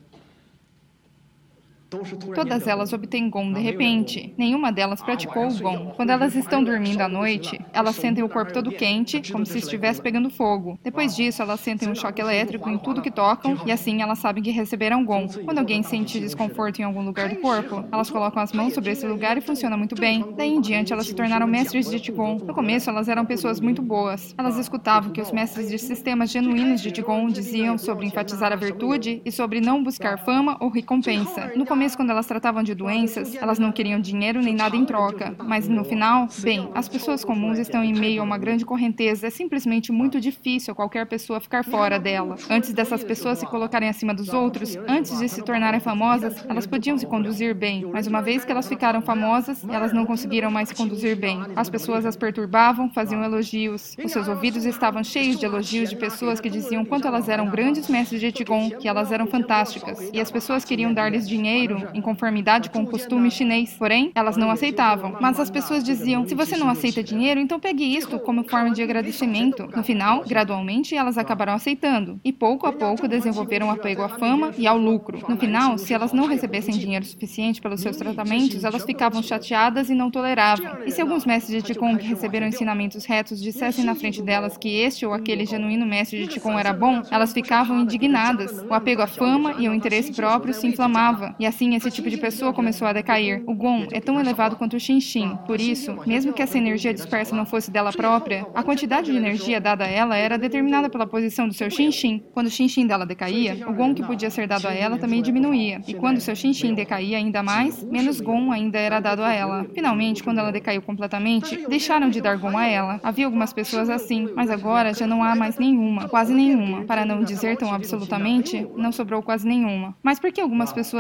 Todas elas obtêm Gong de repente. Nenhuma delas praticou o Gong. Quando elas estão dormindo à noite, elas sentem o corpo todo quente, como se estivesse pegando fogo. Depois disso, elas sentem um choque elétrico em tudo que tocam e assim elas sabem que receberam Gong. Quando alguém sente desconforto em algum lugar do corpo, elas colocam as mãos sobre esse lugar e funciona muito bem. Daí em diante, elas se tornaram mestres de Qigong. No começo, elas eram pessoas muito boas. Elas escutavam que os mestres de sistemas genuínos de Qigong diziam sobre enfatizar a virtude e sobre não buscar fama ou recompensa. No começo, quando elas tratavam de doenças, elas não queriam dinheiro nem nada em troca. Mas no final, bem, as pessoas comuns estão em meio a uma grande correnteza. É simplesmente muito difícil qualquer pessoa ficar fora dela. Antes dessas pessoas se colocarem acima dos outros, antes de se tornarem famosas, elas podiam se conduzir bem. Mas uma vez que elas ficaram famosas, elas não conseguiram mais se conduzir bem. As pessoas as perturbavam, faziam elogios. Os seus ouvidos estavam cheios de elogios de pessoas que diziam quanto elas eram grandes mestres de Qigong, que elas eram fantásticas. E as pessoas queriam dar-lhes dinheiro em conformidade com o costume chinês. Porém, elas não aceitavam. Mas as pessoas diziam, se você não aceita dinheiro, então pegue isto como forma de agradecimento. No final, gradualmente, elas acabaram aceitando. E pouco a pouco desenvolveram apego à fama e ao lucro. No final, se elas não recebessem dinheiro suficiente pelos seus tratamentos, elas ficavam chateadas e não toleravam. E se alguns mestres de Qigong que receberam ensinamentos retos dissessem na frente delas que este ou aquele genuíno mestre de Qigong era bom, elas ficavam indignadas. O apego à fama e ao interesse próprio se inflamava. E assim, esse tipo de pessoa começou a decair. O Gong é tão elevado quanto o Xinxin. Por isso, mesmo que essa energia dispersa não fosse dela própria, a quantidade de energia dada a ela era determinada pela posição do seu Xinxin. Quando o Xinxin dela decaía, o Gong que podia ser dado a ela também diminuía. E quando o seu Xinxin decaía ainda mais, menos Gong ainda era dado a ela. Finalmente, quando ela decaiu completamente, deixaram de dar Gong a ela. Havia algumas pessoas assim, mas agora já não há mais nenhuma, quase nenhuma. Para não dizer tão absolutamente, não sobrou quase nenhuma. Mas por que algumas pessoas ainda continuam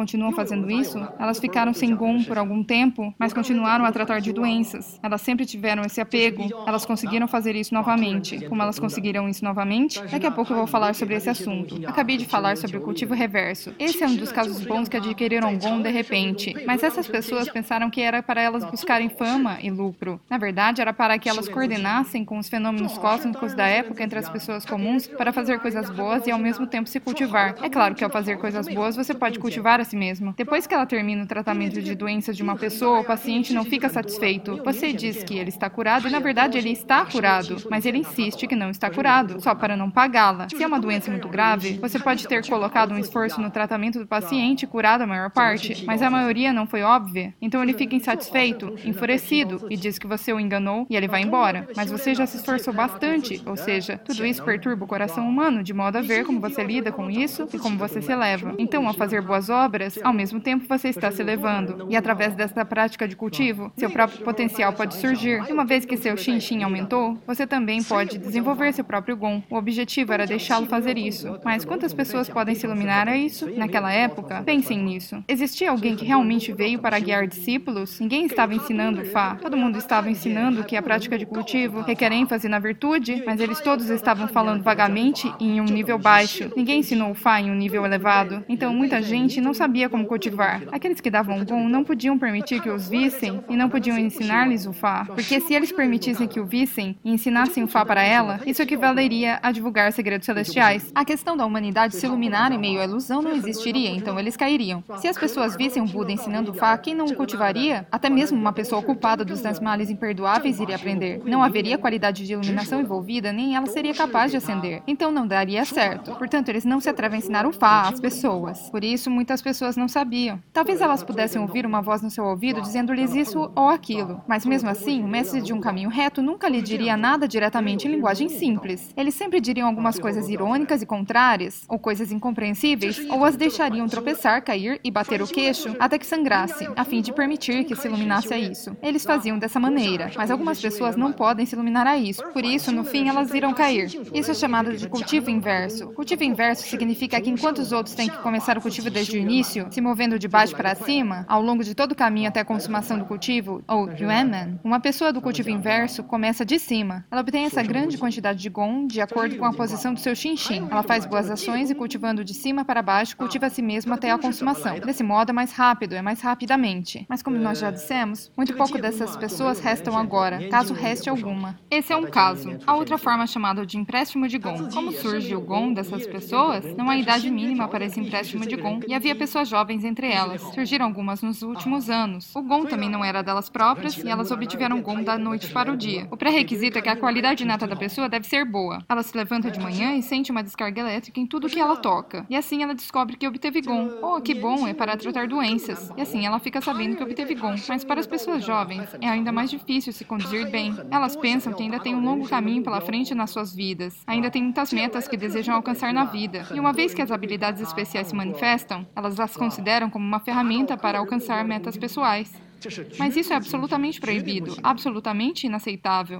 continuam fazendo isso, elas ficaram sem Gong por algum tempo, mas continuaram a tratar de doenças. Elas sempre tiveram esse apego, elas conseguiram fazer isso novamente. Como elas conseguiram isso novamente? Daqui a pouco eu vou falar sobre esse assunto. Acabei de falar sobre o cultivo reverso. Esse é um dos casos bons que adquiriram Gong de repente, mas essas pessoas pensaram que era para elas buscarem fama e lucro. Na verdade, era para que elas coordenassem com os fenômenos cósmicos da época entre as pessoas comuns para fazer coisas boas e ao mesmo tempo se cultivar. É claro que ao fazer coisas boas, você pode cultivar a si mesmo. Depois que ela termina o tratamento de doenças de uma pessoa, o paciente não fica satisfeito. Você diz que ele está curado e, na verdade, ele está curado, mas ele insiste que não está curado, só para não pagá-la. Se é uma doença muito grave, você pode ter colocado um esforço no tratamento do paciente e curado a maior parte, mas a maioria não foi óbvia. Então ele fica insatisfeito, enfurecido e diz que você o enganou e ele vai embora. Mas você já se esforçou bastante, ou seja, tudo isso perturba o coração humano de modo a ver como você lida com isso e como você se eleva. Então, ao fazer boas obras, ao mesmo tempo você está se elevando. E através desta prática de cultivo, seu próprio potencial pode surgir. E uma vez que seu Xin-Xin aumentou, você também pode desenvolver seu próprio Gong. O objetivo era deixá-lo fazer isso. Mas quantas pessoas podem se iluminar a isso? Naquela época, pensem nisso. Existia alguém que realmente veio para guiar discípulos? Ninguém estava ensinando o Fá. Todo mundo estava ensinando que a prática de cultivo requer ênfase na virtude, mas eles todos estavam falando vagamente e em um nível baixo. Ninguém ensinou o Fá em um nível elevado. Então, muita gente não sabia como cultivar. Aqueles que davam Gong não podiam permitir que os vissem e não podiam ensinar-lhes o Fá, porque se eles permitissem que o vissem e ensinassem o Fá para ela, isso equivaleria a divulgar segredos celestiais. A questão da humanidade se iluminar em meio à ilusão não existiria, então eles cairiam. Se as pessoas vissem o Buda ensinando o Fá, quem não o cultivaria? Até mesmo uma pessoa ocupada dos dez males imperdoáveis iria aprender. Não haveria qualidade de iluminação envolvida, nem ela seria capaz de acender. Então não daria certo. Portanto, eles não se atrevem a ensinar o Fá às pessoas. Por isso, muitas pessoas não sabiam. Talvez elas pudessem ouvir uma voz no seu ouvido dizendo-lhes isso ou aquilo. Mas mesmo assim, o mestre de um caminho reto nunca lhe diria nada diretamente em linguagem simples. Eles sempre diriam algumas coisas irônicas e contrárias, ou coisas incompreensíveis, ou as deixariam tropeçar, cair e bater o queixo até que sangrasse, a fim de permitir que se iluminasse a isso. Eles faziam dessa maneira, mas algumas pessoas não podem se iluminar a isso. Por isso, no fim, elas irão cair. Isso é chamado de cultivo inverso. Cultivo inverso significa que enquanto os outros têm que começar o cultivo desde o início, se movendo de baixo para cima, ao longo de todo o caminho até a consumação do cultivo, ou Yuanmen, uma pessoa do cultivo inverso começa de cima. Ela obtém essa grande quantidade de Gong de acordo com a posição do seu Xin-Xin. Ela faz boas ações e, cultivando de cima para baixo, cultiva a si mesma até a consumação. Desse modo, é mais rápido, é mais rapidamente. Mas como nós já dissemos, muito pouco dessas pessoas restam agora, caso reste alguma. Esse é um caso. A outra forma chamada de empréstimo de Gong. Como surge o Gong dessas pessoas? Não há idade mínima para esse empréstimo de Gong, e havia pessoas jovens entre elas. Surgiram algumas nos últimos anos. O Gong também não era delas próprias, e elas obtiveram Gong da noite para o dia. O pré-requisito é que a qualidade inata da pessoa deve ser boa. Ela se levanta de manhã e sente uma descarga elétrica em tudo que ela toca. E assim ela descobre que obteve Gong. Oh, que bom, é para tratar doenças. E assim ela fica sabendo que obteve Gong. Mas para as pessoas jovens, é ainda mais difícil se conduzir bem. Elas pensam que ainda tem um longo caminho pela frente nas suas vidas. Ainda tem muitas metas que desejam alcançar na vida. E uma vez que as habilidades especiais se manifestam, elas as consideram como uma ferramenta para alcançar metas pessoais. Mas isso é absolutamente proibido, absolutamente inaceitável.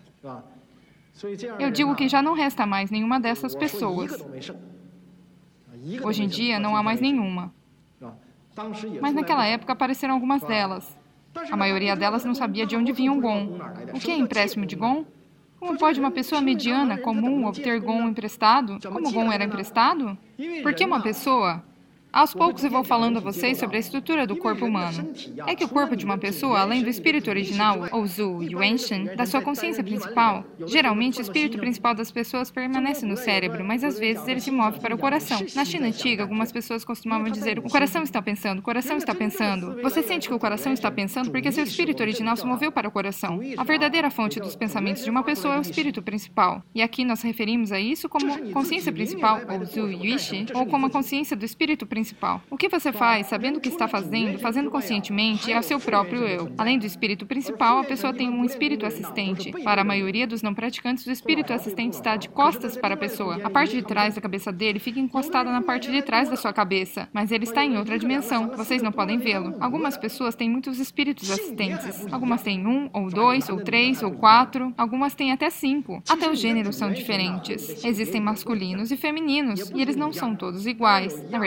Eu digo que já não resta mais nenhuma dessas pessoas. Hoje em dia, não há mais nenhuma. Mas naquela época apareceram algumas delas. A maioria delas não sabia de onde vinha o Gong. O que é empréstimo de Gong? Como pode uma pessoa mediana, comum, obter Gong emprestado? Como Gong era emprestado? Por que uma pessoa... Aos poucos eu vou falando a vocês sobre a estrutura do corpo humano. É que o corpo de uma pessoa, além do espírito original, ou Zhu Yuanshen, da sua consciência principal, geralmente o espírito principal das pessoas permanece no cérebro, mas às vezes ele se move para o coração. Na China antiga, algumas pessoas costumavam dizer: o coração está pensando, o coração está pensando. Você sente que o coração está pensando porque seu espírito original se moveu para o coração. A verdadeira fonte dos pensamentos de uma pessoa é o espírito principal. E aqui nós referimos a isso como consciência principal, ou Zhu Yuishi, ou como a consciência do espírito principal. Principal. O que você faz, sabendo o que está fazendo, fazendo conscientemente, é o seu próprio eu. Além do espírito principal, a pessoa tem um espírito assistente. Para a maioria dos não praticantes, o espírito assistente está de costas para a pessoa. A parte de trás da cabeça dele fica encostada na parte de trás da sua cabeça, mas ele está em outra dimensão. Vocês não podem vê-lo. Algumas pessoas têm muitos espíritos assistentes. Algumas têm um, ou dois, ou três, ou quatro. Algumas têm até cinco. Até os gêneros são diferentes. Existem masculinos e femininos, e eles não são todos iguais. Na verdade,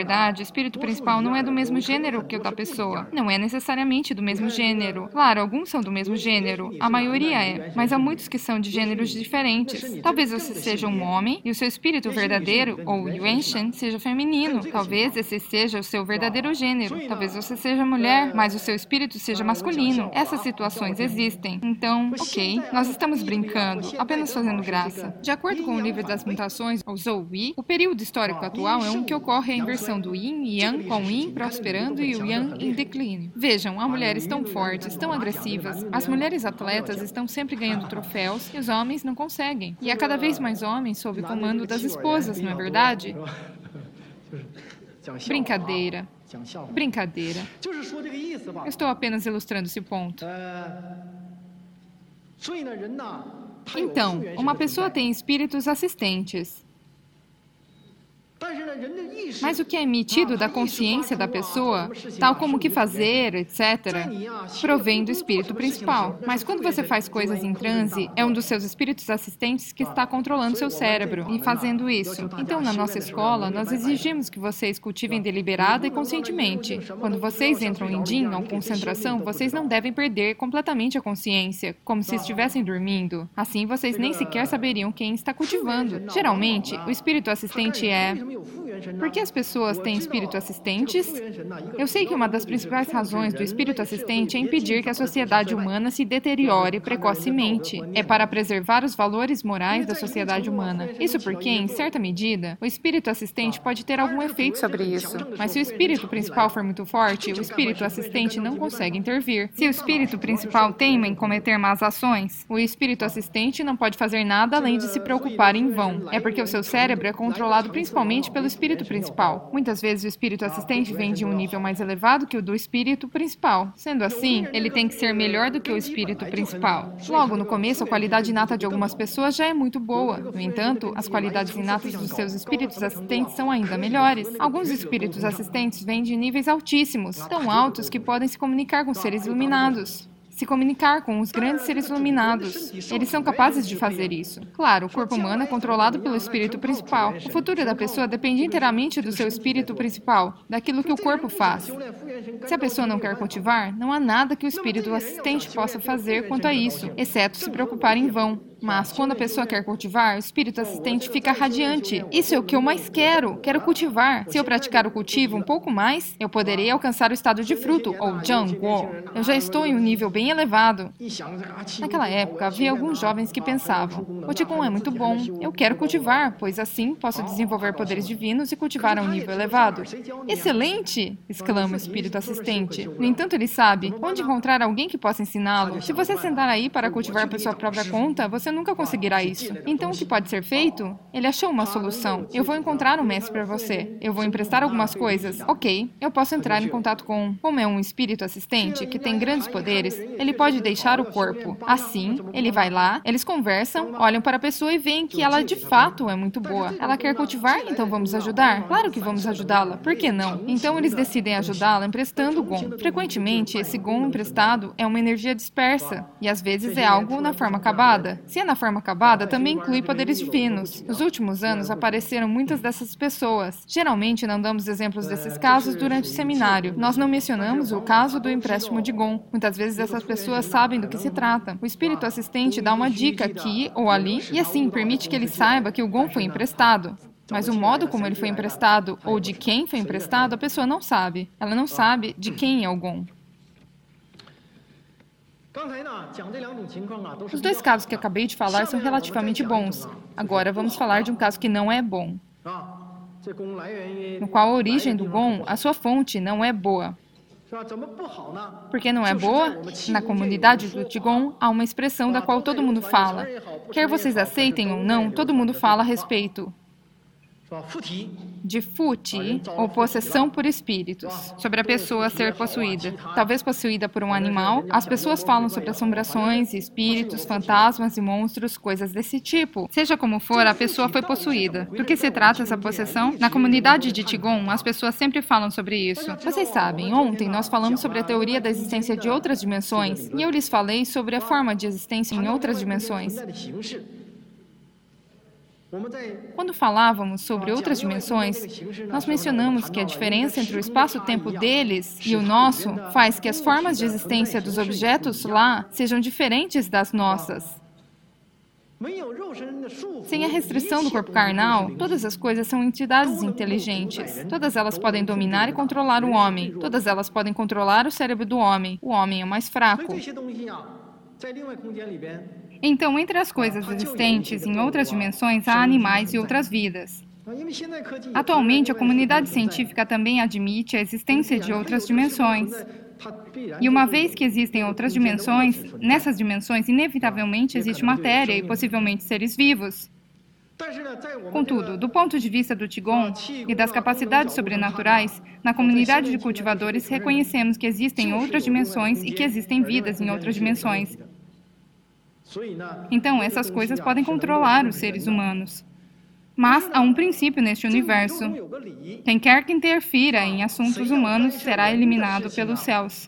espírito principal não é do mesmo gênero que o da pessoa. Não é necessariamente do mesmo gênero. Claro, alguns são do mesmo gênero, a maioria é, mas há muitos que são de gêneros diferentes. Talvez você seja um homem e o seu espírito verdadeiro, ou Yuan-Shen, seja feminino. Talvez esse seja o seu verdadeiro gênero. Talvez você seja mulher, mas o seu espírito seja masculino. Essas situações existem. Então, ok, nós estamos brincando, apenas fazendo graça. De acordo com o livro das mutações, ou Zhou-Yi, o período histórico atual é um que ocorre a inversão do Yin e Yang, com o Yin prosperando e o Yang em declínio. Vejam, há mulheres tão fortes, tão agressivas. As mulheres atletas estão sempre ganhando troféus e os homens não conseguem. E há cada vez mais homens sob comando das esposas, não é verdade? Brincadeira. Brincadeira. Eu estou apenas ilustrando esse ponto. Então, uma pessoa tem espíritos assistentes. Mas o que é emitido da consciência da pessoa, tal como o que fazer, etcétera, provém do espírito principal. Mas quando você faz coisas em transe, é um dos seus espíritos assistentes que está controlando seu cérebro e fazendo isso. Então, na nossa escola, nós exigimos que vocês cultivem deliberada e conscientemente. Quando vocês entram em Jin, ou concentração, vocês não devem perder completamente a consciência, como se estivessem dormindo. Assim, vocês nem sequer saberiam quem está cultivando. Geralmente, o espírito assistente é... Por que as pessoas têm espírito assistentes? Eu sei que uma das principais razões do espírito assistente é impedir que a sociedade humana se deteriore precocemente. É para preservar os valores morais da sociedade humana. Isso porque, em certa medida, o espírito assistente pode ter algum efeito sobre isso. Mas se o espírito principal for muito forte, o espírito assistente não consegue intervir. Se o espírito principal teima em cometer más ações, o espírito assistente não pode fazer nada além de se preocupar em vão. É porque o seu cérebro é controlado principalmente pelo espírito principal. Muitas vezes o espírito assistente vem de um nível mais elevado que o do espírito principal. Sendo assim, ele tem que ser melhor do que o espírito principal. Logo, no começo, a qualidade inata de algumas pessoas já é muito boa. No entanto, as qualidades inatas dos seus espíritos assistentes são ainda melhores. Alguns espíritos assistentes vêm de níveis altíssimos, tão altos que podem se comunicar com seres iluminados. Se comunicar com os grandes seres iluminados. Eles são capazes de fazer isso. Claro, o corpo humano é controlado pelo espírito principal. O futuro da pessoa depende inteiramente do seu espírito principal, daquilo que o corpo faz. Se a pessoa não quer cultivar, não há nada que o espírito assistente possa fazer quanto a isso, exceto se preocupar em vão. Mas, quando a pessoa quer cultivar, o espírito assistente fica radiante. Isso é o que eu mais quero. Quero cultivar. Se eu praticar o cultivo um pouco mais, eu poderei alcançar o estado de fruto, ou Zhangguo. Eu já estou em um nível bem elevado. Naquela época, havia alguns jovens que pensavam, o Qigong é muito bom, eu quero cultivar, pois assim posso desenvolver poderes divinos e cultivar a um nível elevado. Excelente! Exclama o espírito assistente. No entanto, ele sabe onde encontrar alguém que possa ensiná-lo. Se você sentar aí para cultivar por sua própria conta, você nunca conseguirá isso. Então, o que pode ser feito? Ele achou uma solução. Eu vou encontrar um mestre para você. Eu vou emprestar algumas coisas. Ok, eu posso entrar em contato com... Como é um espírito assistente, que tem grandes poderes, ele pode deixar o corpo. Assim, ele vai lá, eles conversam, olham para a pessoa e veem que ela de fato é muito boa. Ela quer cultivar, então vamos ajudar? Claro que vamos ajudá-la. Por que não? Então, eles decidem ajudá-la emprestando o Gong. Frequentemente, esse Gong emprestado é uma energia dispersa, e às vezes é algo na forma acabada. Se é na forma acabada, também inclui poderes divinos. Nos últimos anos, apareceram muitas dessas pessoas. Geralmente, não damos exemplos desses casos durante o seminário. Nós não mencionamos o caso do empréstimo de Gong. Muitas vezes, essas pessoas sabem do que se trata. O espírito assistente dá uma dica aqui ou ali, e assim, permite que ele saiba que o Gong foi emprestado. Mas o modo como ele foi emprestado, ou de quem foi emprestado, a pessoa não sabe. Ela não sabe de quem é o Gong. Os dois casos que acabei de falar são relativamente bons. Agora vamos falar de um caso que não é bom, no qual a origem do Gong, a sua fonte, não é boa. Por que não é boa? Na comunidade do Qigong, há uma expressão da qual todo mundo fala. Quer vocês aceitem ou não, todo mundo fala a respeito de Futi, ou possessão por espíritos, sobre a pessoa ser possuída. Talvez possuída por um animal, as pessoas falam sobre assombrações, espíritos, fantasmas e monstros, coisas desse tipo. Seja como for, a pessoa foi possuída. Do que se trata essa possessão? Na comunidade de Qigong, as pessoas sempre falam sobre isso. Vocês sabem, ontem nós falamos sobre a teoria da existência de outras dimensões, e eu lhes falei sobre a forma de existência em outras dimensões. Quando falávamos sobre outras dimensões, nós mencionamos que a diferença entre o espaço-tempo deles e o nosso faz que as formas de existência dos objetos lá sejam diferentes das nossas. Sem a restrição do corpo carnal, todas as coisas são entidades inteligentes. Todas elas podem dominar e controlar o homem. Todas elas podem controlar o cérebro do homem. O homem é o mais fraco. Então, entre as coisas existentes em outras dimensões, há animais e outras vidas. Atualmente, a comunidade científica também admite a existência de outras dimensões. E uma vez que existem outras dimensões, nessas dimensões, inevitavelmente existe matéria e possivelmente seres vivos. Contudo, do ponto de vista do Qigong e das capacidades sobrenaturais, na comunidade de cultivadores reconhecemos que existem outras dimensões e que existem vidas em outras dimensões. Então, essas coisas podem controlar os seres humanos. Mas há um princípio neste universo. Quem quer que interfira em assuntos humanos será eliminado pelos céus.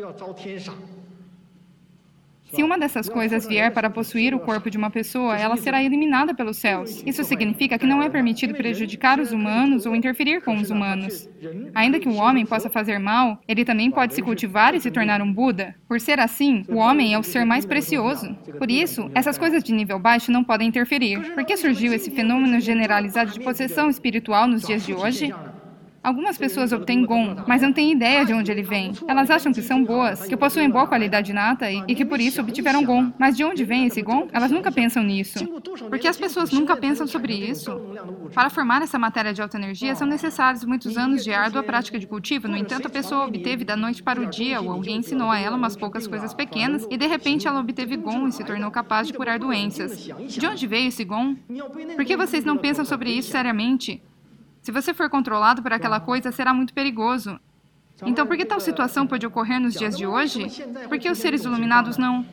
Se uma dessas coisas vier para possuir o corpo de uma pessoa, ela será eliminada pelos céus. Isso significa que não é permitido prejudicar os humanos ou interferir com os humanos. Ainda que o homem possa fazer mal, ele também pode se cultivar e se tornar um Buda. Por ser assim, o homem é o ser mais precioso. Por isso, essas coisas de nível baixo não podem interferir. Por que surgiu esse fenômeno generalizado de possessão espiritual nos dias de hoje? Algumas pessoas obtêm Gong, mas não têm ideia de onde ele vem. Elas acham que são boas, que possuem boa qualidade inata e, e que por isso obtiveram Gong. Mas de onde vem esse Gong? Elas nunca pensam nisso. Porque as pessoas nunca pensam sobre isso. Para formar essa matéria de alta energia, são necessários muitos anos de árdua prática de cultivo. No entanto, a pessoa obteve da noite para o dia, ou alguém ensinou a ela umas poucas coisas pequenas, e de repente ela obteve Gong e se tornou capaz de curar doenças. De onde veio esse Gong? Por que vocês não pensam sobre isso seriamente? Se você for controlado por aquela coisa, será muito perigoso. Então, por que tal situação pode ocorrer nos dias de hoje? Por que os seres iluminados não?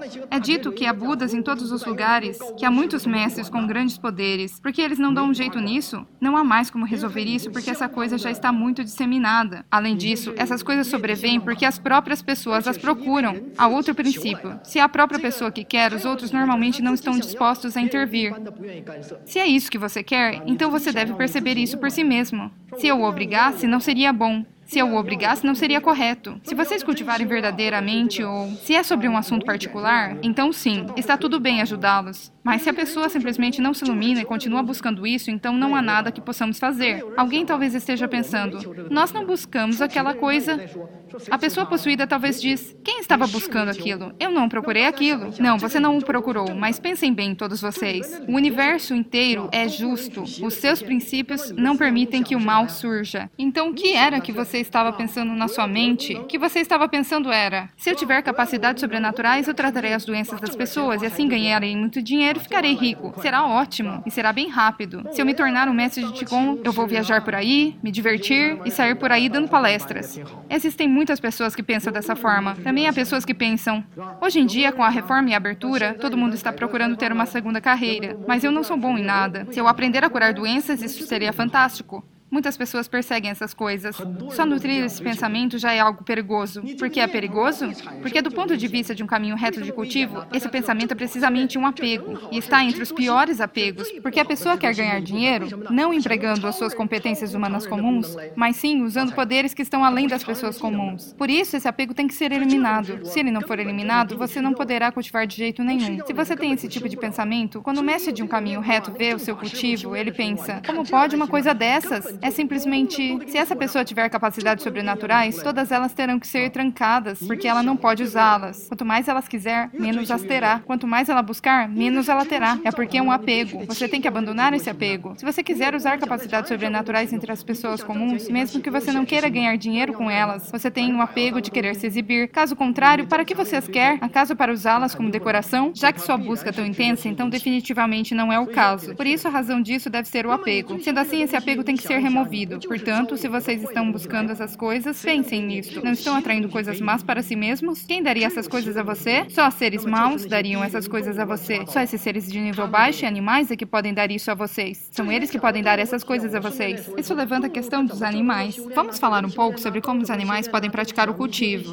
É dito que há Budas em todos os lugares, que há muitos mestres com grandes poderes. Por que eles não dão um jeito nisso? Não há mais como resolver isso, porque essa coisa já está muito disseminada. Além disso, essas coisas sobrevêm porque as próprias pessoas as procuram. Há outro princípio. Se é a própria pessoa que quer, os outros normalmente não estão dispostos a intervir. Se é isso que você quer, então você deve perceber isso por si mesmo. Se eu o obrigasse, não seria bom. Se eu o obrigasse, não seria correto. Se vocês cultivarem verdadeiramente ou se é sobre um assunto particular, então sim, está tudo bem ajudá-los. Mas se a pessoa simplesmente não se ilumina e continua buscando isso, então não há nada que possamos fazer. Alguém talvez esteja pensando, nós não buscamos aquela coisa. A pessoa possuída talvez diz, quem estava buscando aquilo? Eu não procurei aquilo. Não, você não o procurou, mas pensem bem todos vocês. O universo inteiro é justo. Os seus princípios não permitem que o mal surja. Então o que era que você estava pensando na sua mente? O que você estava pensando era, se eu tiver capacidades sobrenaturais, eu tratarei as doenças das pessoas e assim ganharei muito dinheiro e ficarei rico. Será ótimo e será bem rápido. Se eu me tornar um mestre de Qigong, eu vou viajar por aí, me divertir e sair por aí dando palestras. Existem muitas pessoas que pensam dessa forma. Também há pessoas que pensam, hoje em dia, com a reforma e a abertura, todo mundo está procurando ter uma segunda carreira, mas eu não sou bom em nada. Se eu aprender a curar doenças, isso seria fantástico. Muitas pessoas perseguem essas coisas. Só nutrir esse pensamento já é algo perigoso. Por que é perigoso? Porque do ponto de vista de um caminho reto de cultivo, esse pensamento é precisamente um apego. E está entre os piores apegos, porque a pessoa quer ganhar dinheiro, não empregando as suas competências humanas comuns, mas sim usando poderes que estão além das pessoas comuns. Por isso, esse apego tem que ser eliminado. Se ele não for eliminado, você não poderá cultivar de jeito nenhum. Se você tem esse tipo de pensamento, quando o mestre de um caminho reto vê o seu cultivo, ele pensa, como pode uma coisa dessas? É simplesmente, se essa pessoa tiver capacidades sobrenaturais, todas elas terão que ser trancadas, porque ela não pode usá-las. Quanto mais elas quiser, menos as terá. Quanto mais ela buscar, menos ela terá. É porque é um apego. Você tem que abandonar esse apego. Se você quiser usar capacidades sobrenaturais entre as pessoas comuns, mesmo que você não queira ganhar dinheiro com elas, você tem um apego de querer se exibir. Caso contrário, para que você as quer? Acaso para usá-las como decoração? Já que sua busca é tão intensa, então definitivamente não é o caso. Por isso, a razão disso deve ser o apego. Sendo assim, esse apego tem que ser removido. Portanto, se vocês estão buscando essas coisas, pensem nisso. Não estão atraindo coisas más para si mesmos? Quem daria essas coisas a você? Só seres maus dariam essas coisas a você. Só esses seres de nível baixo e animais é que podem dar isso a vocês. São eles que podem dar essas coisas a vocês. Isso levanta a questão dos animais. Vamos falar um pouco sobre como os animais podem praticar o cultivo.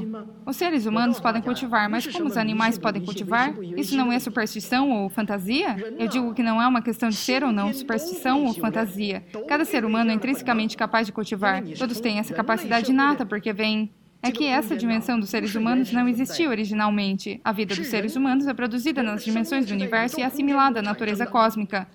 Os seres humanos podem cultivar, mas como os animais podem cultivar? Isso não é superstição ou fantasia? Eu digo que não é uma questão de ser ou não superstição ou fantasia. Cada ser humano é intrinsecamente capaz de cultivar. Todos têm essa capacidade inata porque vem... É que essa dimensão dos seres humanos não existia originalmente. A vida dos seres humanos é produzida nas dimensões do universo e é assimilada à natureza cósmica.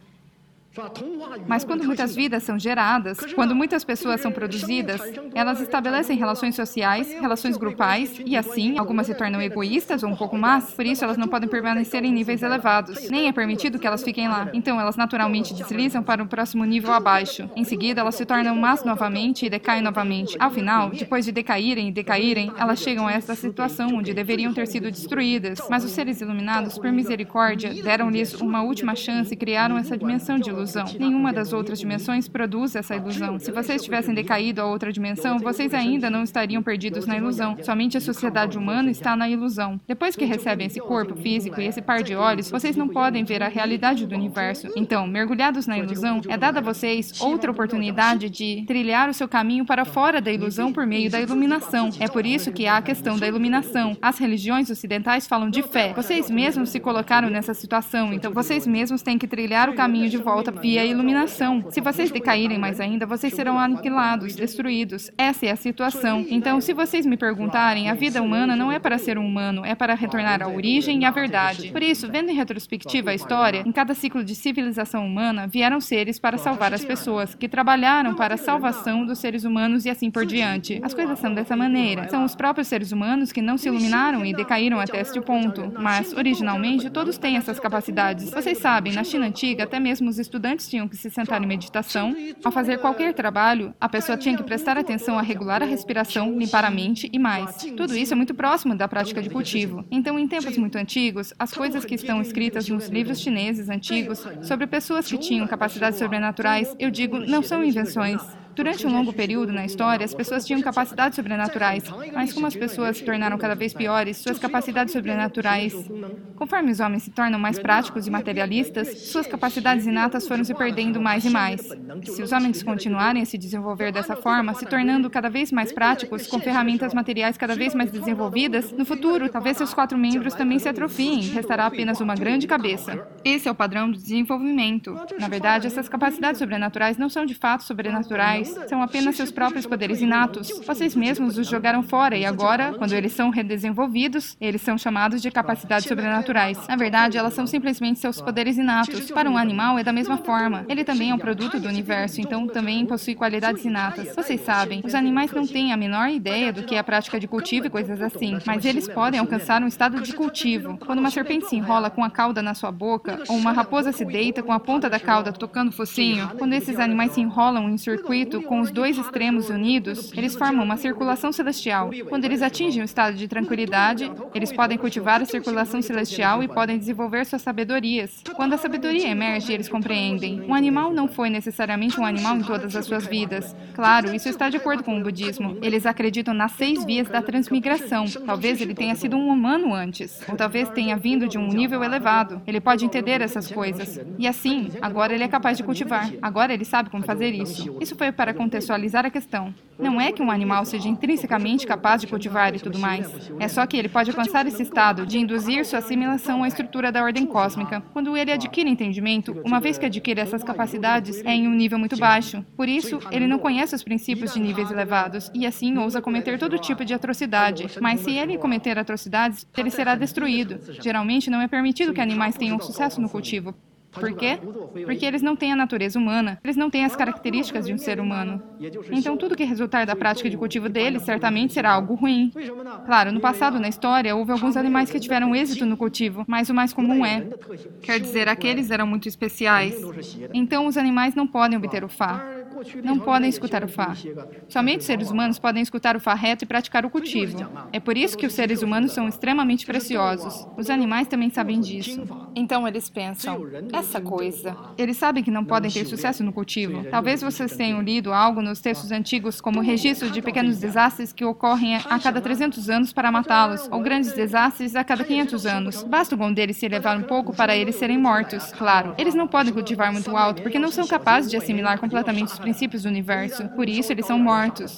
Mas quando muitas vidas são geradas, quando muitas pessoas são produzidas, elas estabelecem relações sociais, relações grupais, e assim, algumas se tornam egoístas ou um pouco más, por isso elas não podem permanecer em níveis elevados. Nem é permitido que elas fiquem lá. Então elas naturalmente deslizam para o próximo nível abaixo. Em seguida, elas se tornam más novamente e decaem novamente. Ao final, depois de decaírem e decaírem, elas chegam a essa situação onde deveriam ter sido destruídas. Mas os seres iluminados, por misericórdia, deram-lhes uma última chance e criaram essa dimensão de ilusão. Nenhuma das outras dimensões produz essa ilusão. Se vocês tivessem decaído a outra dimensão, vocês ainda não estariam perdidos na ilusão. Somente a sociedade humana está na ilusão. Depois que recebem esse corpo físico e esse par de olhos, vocês não podem ver a realidade do universo. Então, mergulhados na ilusão, é dada a vocês outra oportunidade de trilhar o seu caminho para fora da ilusão por meio da iluminação. É por isso que há a questão da iluminação. As religiões ocidentais falam de fé. Vocês mesmos se colocaram nessa situação, então vocês mesmos têm que trilhar o caminho de volta via iluminação. Se vocês decaírem mais ainda, vocês serão aniquilados, destruídos. Essa é a situação. Então, se vocês me perguntarem, a vida humana não é para ser um humano, é para retornar à origem e à verdade. Por isso, vendo em retrospectiva a história, em cada ciclo de civilização humana, vieram seres para salvar as pessoas, que trabalharam para a salvação dos seres humanos e assim por diante. As coisas são dessa maneira. São os próprios seres humanos que não se iluminaram e decaíram até este ponto. Mas, originalmente, todos têm essas capacidades. Vocês sabem, na China antiga, até mesmo os estudantes tinham que se sentar em meditação. Ao fazer qualquer trabalho, a pessoa tinha que prestar atenção a regular a respiração, limpar a mente e mais. Tudo isso é muito próximo da prática de cultivo. Então, em tempos muito antigos, as coisas que estão escritas nos livros chineses antigos sobre pessoas que tinham capacidades sobrenaturais, eu digo, não são invenções. Durante um longo período na história, as pessoas tinham capacidades sobrenaturais, mas como as pessoas se tornaram cada vez piores, suas capacidades sobrenaturais, conforme os homens se tornam mais práticos e materialistas, suas capacidades inatas foram se perdendo mais e mais. Se os homens continuarem a se desenvolver dessa forma, se tornando cada vez mais práticos, com ferramentas materiais cada vez mais desenvolvidas, no futuro, talvez seus quatro membros também se atrofiem e restará apenas uma grande cabeça. Esse é o padrão do desenvolvimento. Na verdade, essas capacidades sobrenaturais não são de fato sobrenaturais, são apenas seus próprios poderes inatos. Vocês mesmos os jogaram fora e agora, quando eles são redesenvolvidos, eles são chamados de capacidades sobrenaturais. Na verdade, elas são simplesmente seus poderes inatos. Para um animal é da mesma forma. Ele também é um produto do universo, então também possui qualidades inatas. Vocês sabem, os animais não têm a menor ideia do que é a prática de cultivo e coisas assim, mas eles podem alcançar um estado de cultivo. Quando uma serpente se enrola com a cauda na sua boca, ou uma raposa se deita com a ponta da cauda tocando o focinho, quando esses animais se enrolam em circuito com os dois extremos unidos, eles formam uma circulação celestial. Quando eles atingem o estado de tranquilidade, eles podem cultivar a circulação celestial e podem desenvolver suas sabedorias. Quando a sabedoria emerge, eles compreendem. Um animal não foi necessariamente um animal em todas as suas vidas. Claro, isso está de acordo com o budismo. Eles acreditam nas seis vias da transmigração. Talvez ele tenha sido um humano antes, ou talvez tenha vindo de um nível elevado. Ele pode entender essas coisas. E assim, agora ele é capaz de cultivar. Agora ele sabe como fazer isso. Isso foi para contextualizar a questão. Não é que um animal seja intrinsecamente capaz de cultivar e tudo mais. É só que ele pode alcançar esse estado de induzir sua assimilação à estrutura da ordem cósmica. Quando ele adquire entendimento, uma vez que adquire essas capacidades, é em um nível muito baixo. Por isso, ele não conhece os princípios de níveis elevados e assim ousa cometer todo tipo de atrocidade. Mas se ele cometer atrocidades, ele será destruído. Geralmente não é permitido que animais tenham sucesso no cultivo. Por quê? Porque eles não têm a natureza humana, eles não têm as características de um ser humano. Então, tudo que resultar da prática de cultivo deles certamente será algo ruim. Claro, no passado, na história, houve alguns animais que tiveram êxito no cultivo, mas o mais comum é, quer dizer, aqueles eram muito especiais. Então, os animais não podem obter o Fá. Não podem escutar o Fá. Somente os seres humanos podem escutar o Fá reto e praticar o cultivo. É por isso que os seres humanos são extremamente preciosos. Os animais também sabem disso. Então eles pensam, essa coisa. Eles sabem que não podem ter sucesso no cultivo. Talvez vocês tenham lido algo nos textos antigos como registros de pequenos desastres que ocorrem a cada trezentos anos para matá-los, ou grandes desastres a cada quinhentos anos. Basta o gom deles se elevar um pouco para eles serem mortos. Claro, eles não podem cultivar muito alto porque não são capazes de assimilar completamente os princípios do universo. Por isso, eles são mortos.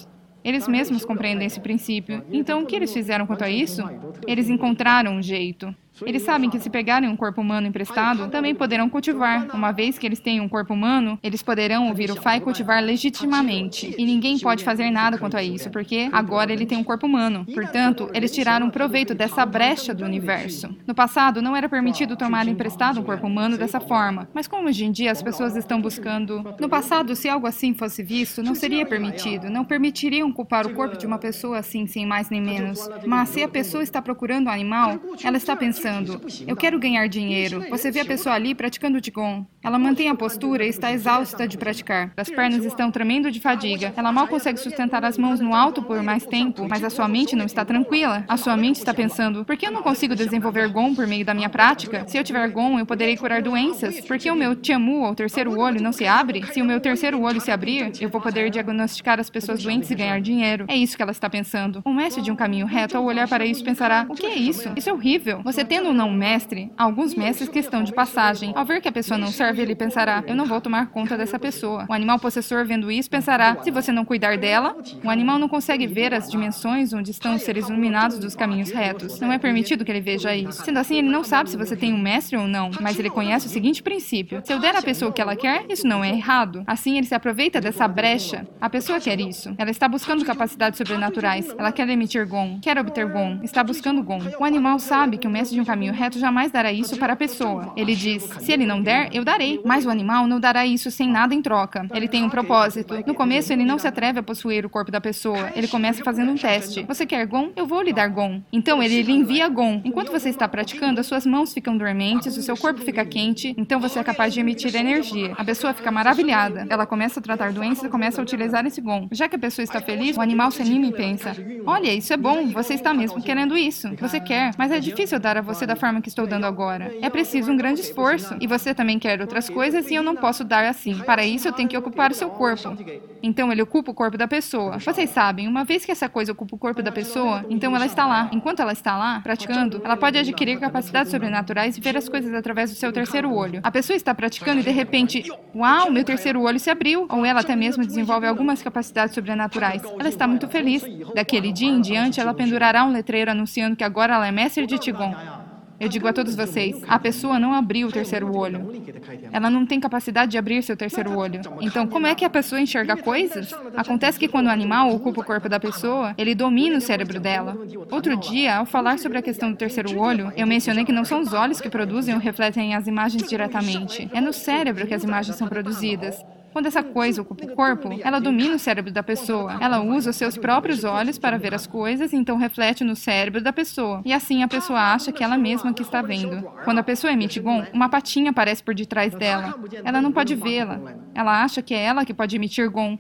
Eles mesmos compreendem esse princípio. Então, o que eles fizeram quanto a isso? Eles encontraram um jeito. Eles sabem que se pegarem um corpo humano emprestado, também poderão cultivar. Uma vez que eles têm um corpo humano, eles poderão ouvir o Fai cultivar legitimamente. E ninguém pode fazer nada quanto a isso, porque agora ele tem um corpo humano. Portanto, eles tiraram proveito dessa brecha do universo. No passado, não era permitido tomar emprestado um corpo humano dessa forma. Mas como hoje em dia as pessoas estão buscando... No passado, se algo assim fosse visto, não seria permitido. Não permitiriam culpar o corpo de uma pessoa assim, sem mais nem menos. Mas se a pessoa está procurando um animal, ela está pensando: eu quero ganhar dinheiro. Você vê a pessoa ali praticando Qigong. Ela mantém a postura e está exausta de praticar. As pernas estão tremendo de fadiga. Ela mal consegue sustentar as mãos no alto por mais tempo, mas a sua mente não está tranquila. A sua mente está pensando: por que eu não consigo desenvolver Gong por meio da minha prática? Se eu tiver Gong, eu poderei curar doenças. Por que o meu Tiamu, ou terceiro olho, não se abre? Se o meu terceiro olho se abrir, eu vou poder diagnosticar as pessoas doentes e ganhar dinheiro. É isso que ela está pensando. Um mestre de um caminho reto, ao olhar para isso, pensará: o que é isso? Isso é horrível. Você tendo ou não um mestre, há alguns mestres que estão de passagem. Ao ver que a pessoa não serve, ele pensará: eu não vou tomar conta dessa pessoa. O animal possessor, vendo isso, pensará: se você não cuidar dela, o animal não consegue ver as dimensões onde estão os seres iluminados dos caminhos retos. Não é permitido que ele veja isso. Sendo assim, ele não sabe se você tem um mestre ou não, mas ele conhece o seguinte princípio: se eu der à pessoa o que ela quer, isso não é errado. Assim, ele se aproveita dessa brecha. A pessoa quer isso. Ela está buscando capacidades sobrenaturais. Ela quer emitir Gong, quer obter Gong, está buscando Gong. O animal sabe que o mestre de um caminho reto jamais dará isso para a pessoa. Ele diz: se ele não der, eu darei. Mas o animal não dará isso sem nada em troca. Ele tem um propósito. No começo, ele não se atreve a possuir o corpo da pessoa. Ele começa fazendo um teste. Você quer Gong? Eu vou lhe dar Gong. Então, ele lhe envia Gong. Enquanto você está praticando, as suas mãos ficam dormentes, o seu corpo fica quente, então você é capaz de emitir energia. A pessoa fica maravilhada. Ela começa a tratar doenças e começa a utilizar esse Gong. Já que a pessoa está feliz, o animal se anima e pensa: olha, isso é bom, você está mesmo querendo isso. Você quer, mas é difícil dar a você da forma que estou dando agora. É preciso um grande esforço. E você também quer outras coisas e eu não posso dar assim. Para isso, eu tenho que ocupar o seu corpo. Então, ele ocupa o corpo da pessoa. Vocês sabem, uma vez que essa coisa ocupa o corpo da pessoa, então ela está lá. Enquanto ela está lá, praticando, ela pode adquirir capacidades sobrenaturais e ver as coisas através do seu terceiro olho. A pessoa está praticando e, de repente, uau, meu terceiro olho se abriu. Ou ela até mesmo desenvolve algumas capacidades sobrenaturais. Ela está muito feliz. Daquele dia em diante, ela pendurará um letreiro anunciando que agora ela é mestre de Qigong. Eu digo a todos vocês, a pessoa não abriu o terceiro olho. Ela não tem capacidade de abrir seu terceiro olho. Então, como é que a pessoa enxerga coisas? Acontece que quando o animal ocupa o corpo da pessoa, ele domina o cérebro dela. Outro dia, ao falar sobre a questão do terceiro olho, eu mencionei que não são os olhos que produzem ou refletem as imagens diretamente. É no cérebro que as imagens são produzidas. Quando essa coisa ocupa o corpo, ela domina o cérebro da pessoa. Ela usa os seus próprios olhos para ver as coisas e então reflete no cérebro da pessoa. E assim a pessoa acha que ela mesma que está vendo. Quando a pessoa emite Gong, uma patinha aparece por detrás dela. Ela não pode vê-la. Ela acha que é ela que pode emitir Gong.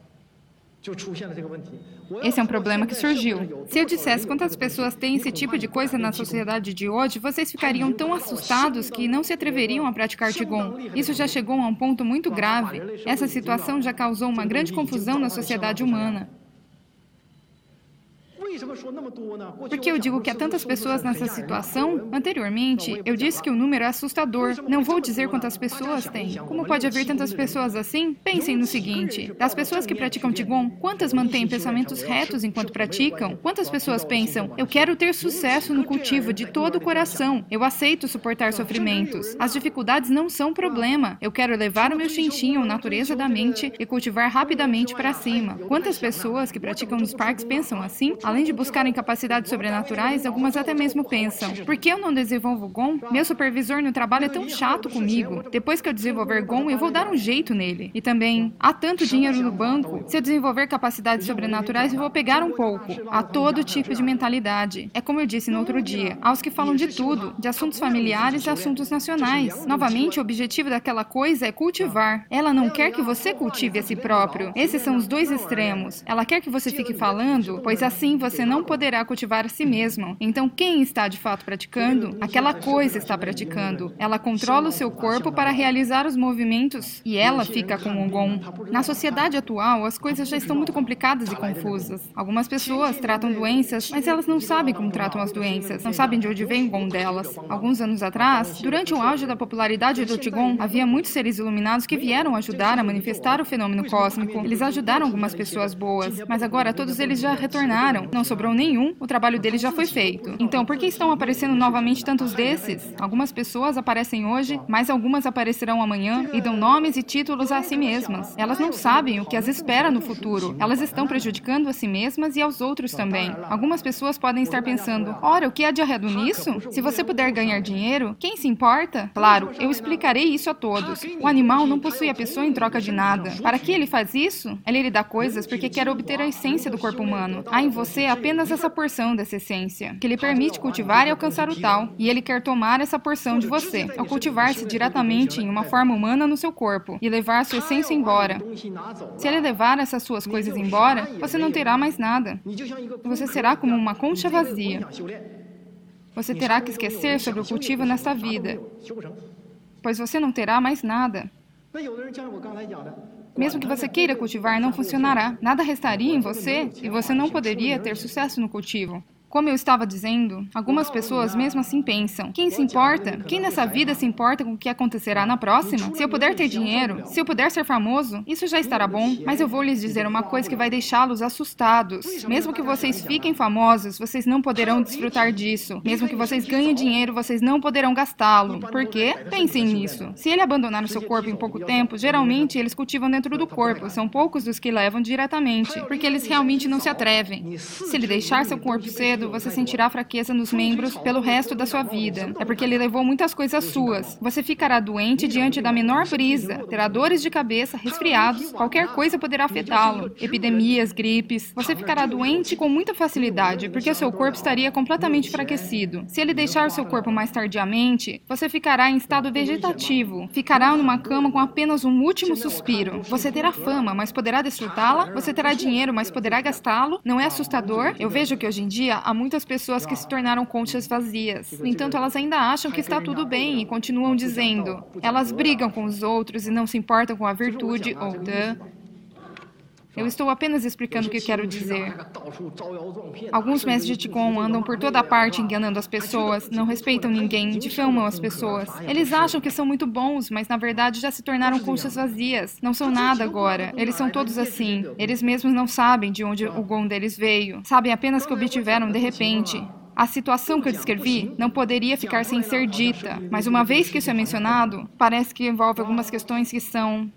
Esse é um problema que surgiu. Se eu dissesse quantas pessoas têm esse tipo de coisa na sociedade de hoje, vocês ficariam tão assustados que não se atreveriam a praticar Qigong. Isso já chegou a um ponto muito grave. Essa situação já causou uma grande confusão na sociedade humana. Por que eu digo que há tantas pessoas nessa situação? Anteriormente, eu disse que o número é assustador. Não vou dizer quantas pessoas tem. Como pode haver tantas pessoas assim? Pensem no seguinte: das pessoas que praticam Qigong, quantas mantêm pensamentos retos enquanto praticam? Quantas pessoas pensam: eu quero ter sucesso no cultivo de todo o coração. Eu aceito suportar sofrimentos. As dificuldades não são problema. Eu quero elevar o meu Shinxin, ou natureza da mente, e cultivar rapidamente para cima. Quantas pessoas que praticam nos parques pensam assim? Além de buscarem capacidades sobrenaturais, algumas até mesmo pensam: por que eu não desenvolvo Gong? Meu supervisor no trabalho é tão chato comigo. Depois que eu desenvolver Gong, eu vou dar um jeito nele. E também, há tanto dinheiro no banco. Se eu desenvolver capacidades sobrenaturais, eu vou pegar um pouco. Há todo tipo de mentalidade. É como eu disse no outro dia, há os que falam de tudo, de assuntos familiares a assuntos nacionais. Novamente, o objetivo daquela coisa é cultivar. Ela não quer que você cultive a si próprio. Esses são os dois extremos. Ela quer que você fique falando, pois assim você você não poderá cultivar a si mesmo. Então, quem está de fato praticando? Aquela coisa está praticando. Ela controla o seu corpo para realizar os movimentos e ela fica com o Gong. Na sociedade atual, as coisas já estão muito complicadas e confusas. Algumas pessoas tratam doenças, mas elas não sabem como tratam as doenças, não sabem de onde vem o Gong delas. Alguns anos atrás, durante o auge da popularidade do Qigong, havia muitos seres iluminados que vieram ajudar a manifestar o fenômeno cósmico. Eles ajudaram algumas pessoas boas, mas agora todos eles já retornaram. Não sobrou nenhum, o trabalho deles já foi feito. Então, por que estão aparecendo novamente tantos desses? Algumas pessoas aparecem hoje, mas algumas aparecerão amanhã e dão nomes e títulos a si mesmas. Elas não sabem o que as espera no futuro. Elas estão prejudicando a si mesmas e aos outros também. Algumas pessoas podem estar pensando, ora, o que há de errado nisso? Se você puder ganhar dinheiro, quem se importa? Claro, eu explicarei isso a todos. O animal não possui a pessoa em troca de nada. Para que ele faz isso? Ele lhe dá coisas porque quer obter a essência do corpo humano. Há em você apenas essa porção dessa essência, que lhe permite cultivar e alcançar o tal. E ele quer tomar essa porção de você, ao cultivar-se diretamente em uma forma humana no seu corpo e levar sua essência embora. Se ele levar essas suas coisas embora, você não terá mais nada. Você será como uma concha vazia. Você terá que esquecer sobre o cultivo nesta vida, pois você não terá mais nada. Mesmo que você queira cultivar, não funcionará. Nada restaria em você e você não poderia ter sucesso no cultivo. Como eu estava dizendo, algumas pessoas mesmo assim pensam, quem se importa? Quem nessa vida se importa com o que acontecerá na próxima? Se eu puder ter dinheiro, se eu puder ser famoso, isso já estará bom. Mas eu vou lhes dizer uma coisa que vai deixá-los assustados. Mesmo que vocês fiquem famosos, vocês não poderão desfrutar disso. Mesmo que vocês ganhem dinheiro, vocês não poderão gastá-lo. Por quê? Pensem nisso. Se ele abandonar o seu corpo em pouco tempo, geralmente eles cultivam dentro do corpo. São poucos os que levam diretamente, porque eles realmente não se atrevem. Se ele deixar seu corpo cedo, você sentirá fraqueza nos membros pelo resto da sua vida. É porque ele levou muitas coisas suas. Você ficará doente diante da menor brisa, terá dores de cabeça, resfriados, qualquer coisa poderá afetá-lo. Epidemias, gripes. Você ficará doente com muita facilidade, porque o seu corpo estaria completamente enfraquecido. Se ele deixar o seu corpo mais tardiamente, você ficará em estado vegetativo. Ficará numa cama com apenas um último suspiro. Você terá fama, mas poderá desfrutá-la? Você terá dinheiro, mas poderá gastá-lo? Não é assustador? Eu vejo que hoje em dia há muitas pessoas que se tornaram conchas vazias. No entanto, elas ainda acham que está tudo bem e continuam dizendo. Elas brigam com os outros e não se importam com a virtude ou dã. Eu estou apenas explicando o que eu quero dizer. Alguns mestres de Qigong andam por toda parte enganando as pessoas, não respeitam ninguém, difamam as pessoas. Eles acham que são muito bons, mas na verdade já se tornaram conchas vazias. Não são nada agora. Eles são todos assim. Eles mesmos não sabem de onde o Gong deles veio. Sabem apenas que obtiveram de repente. A situação que eu descrevi não poderia ficar sem ser dita, mas uma vez que isso é mencionado, parece que envolve algumas questões que são...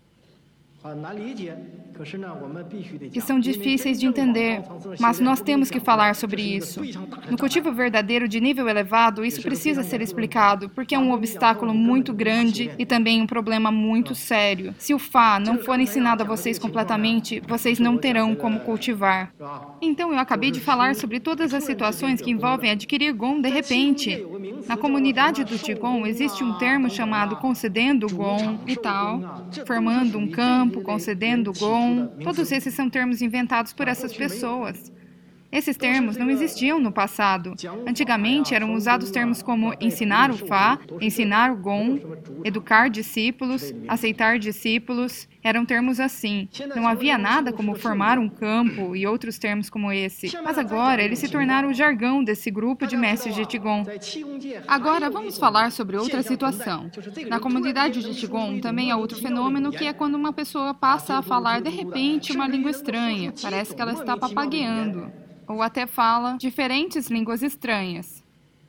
que são difíceis de entender, mas nós temos que falar sobre isso. No cultivo verdadeiro de nível elevado, isso precisa ser explicado, porque é um obstáculo muito grande e também um problema muito sério. Se o Fá não for ensinado a vocês completamente, vocês não terão como cultivar. Então, eu acabei de falar sobre todas as situações que envolvem adquirir Gong de repente. Na comunidade do Qigong, existe um termo chamado concedendo Gong e tal, formando um campo, concedendo Gong. Todos esses são termos inventados por essas pessoas. Esses termos não existiam no passado. Antigamente eram usados termos como ensinar o Fá, ensinar o Gong, educar discípulos, aceitar discípulos. Eram termos assim. Não havia nada como formar um campo e outros termos como esse. Mas agora eles se tornaram o jargão desse grupo de mestres de Qigong. Agora vamos falar sobre outra situação. Na comunidade de Qigong também há outro fenômeno que é quando uma pessoa passa a falar de repente uma língua estranha. Parece que ela está papagueando. Ou até fala diferentes línguas estranhas.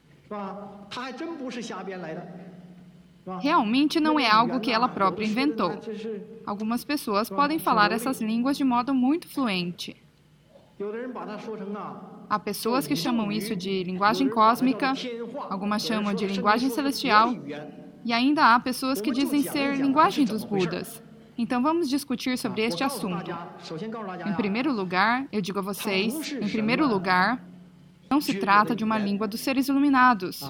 Realmente não é algo que ela própria inventou. Algumas pessoas podem falar essas línguas de modo muito fluente. Há pessoas que chamam isso de linguagem cósmica, algumas chamam de linguagem celestial, e ainda há pessoas que dizem ser linguagem dos Budas. Então, vamos discutir sobre este assunto. Em primeiro lugar, eu digo a vocês, em primeiro lugar, Não se trata de uma língua dos seres iluminados.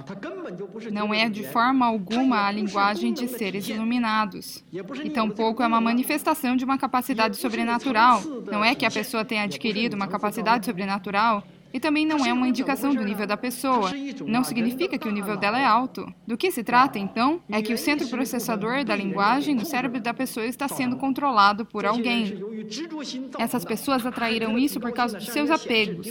Não é de forma alguma a linguagem de seres iluminados. E tampouco é uma manifestação de uma capacidade sobrenatural. Não é que a pessoa tenha adquirido uma capacidade sobrenatural. E também não é uma indicação do nível da pessoa. Não significa que o nível dela é alto. Do que se trata, então, é que o centro processador da linguagem no cérebro da pessoa está sendo controlado por alguém. Essas pessoas atraíram isso por causa de seus apegos.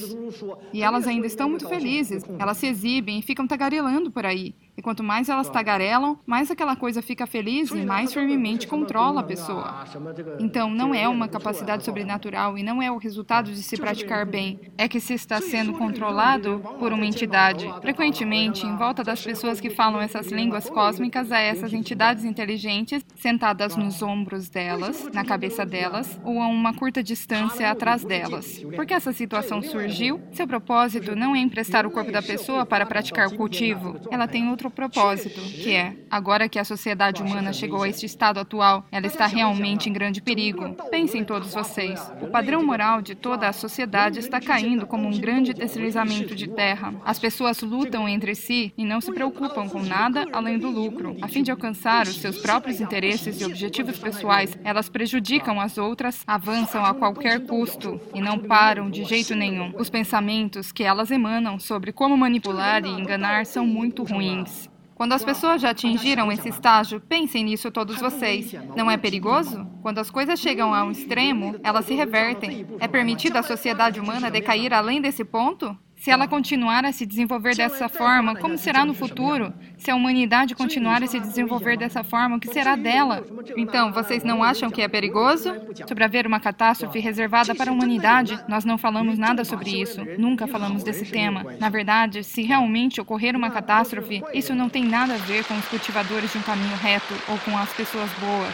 E elas ainda estão muito felizes. Elas se exibem e ficam tagarelando por aí. E quanto mais elas tagarelam, mais aquela coisa fica feliz e mais firmemente controla a pessoa. Então, não é uma capacidade sobrenatural e não é o resultado de se praticar bem. É que se está sendo controlado por uma entidade. Frequentemente, em volta das pessoas que falam essas línguas cósmicas, há essas entidades inteligentes sentadas nos ombros delas, na cabeça delas, ou a uma curta distância atrás delas. Por que essa situação surgiu? Seu propósito não é emprestar o corpo da pessoa para praticar o cultivo. Ela tem outro propósito, que é, agora que a sociedade humana chegou a este estado atual, ela está realmente em grande perigo. Pensem todos vocês. O padrão moral de toda a sociedade está caindo como um grande deslizamento de terra. As pessoas lutam entre si e não se preocupam com nada além do lucro. A fim de alcançar os seus próprios interesses e objetivos pessoais, elas prejudicam as outras, avançam a qualquer custo e não param de jeito nenhum. Os pensamentos que elas emanam sobre como manipular e enganar são muito ruins. Quando as pessoas já atingiram esse estágio, pensem nisso todos vocês. Não é perigoso? Quando as coisas chegam a um extremo, elas se revertem. É permitido à sociedade humana decair além desse ponto? Se ela continuar a se desenvolver dessa forma, como será no futuro? Se a humanidade continuar a se desenvolver dessa forma, o que será dela? Então, vocês não acham que é perigoso? Sobre haver uma catástrofe reservada para a humanidade, nós não falamos nada sobre isso. Nunca falamos desse tema. Na verdade, se realmente ocorrer uma catástrofe, isso não tem nada a ver com os cultivadores de um caminho reto ou com as pessoas boas.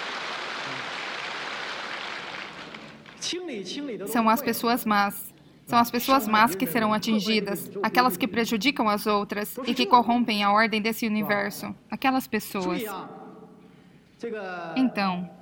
São as pessoas más. São as pessoas más que serão atingidas, aquelas que prejudicam as outras e que corrompem a ordem desse universo. Aquelas pessoas. Então,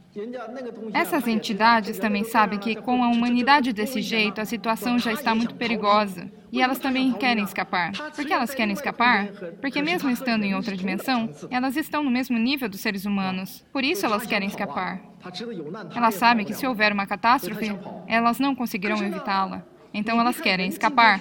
essas entidades também sabem que com a humanidade desse jeito, a situação já está muito perigosa. E elas também querem escapar. Por que elas querem escapar? Porque mesmo estando em outra dimensão, elas estão no mesmo nível dos seres humanos. Por isso elas querem escapar. Elas sabem que se houver uma catástrofe, elas não conseguirão evitá-la. Então elas querem escapar.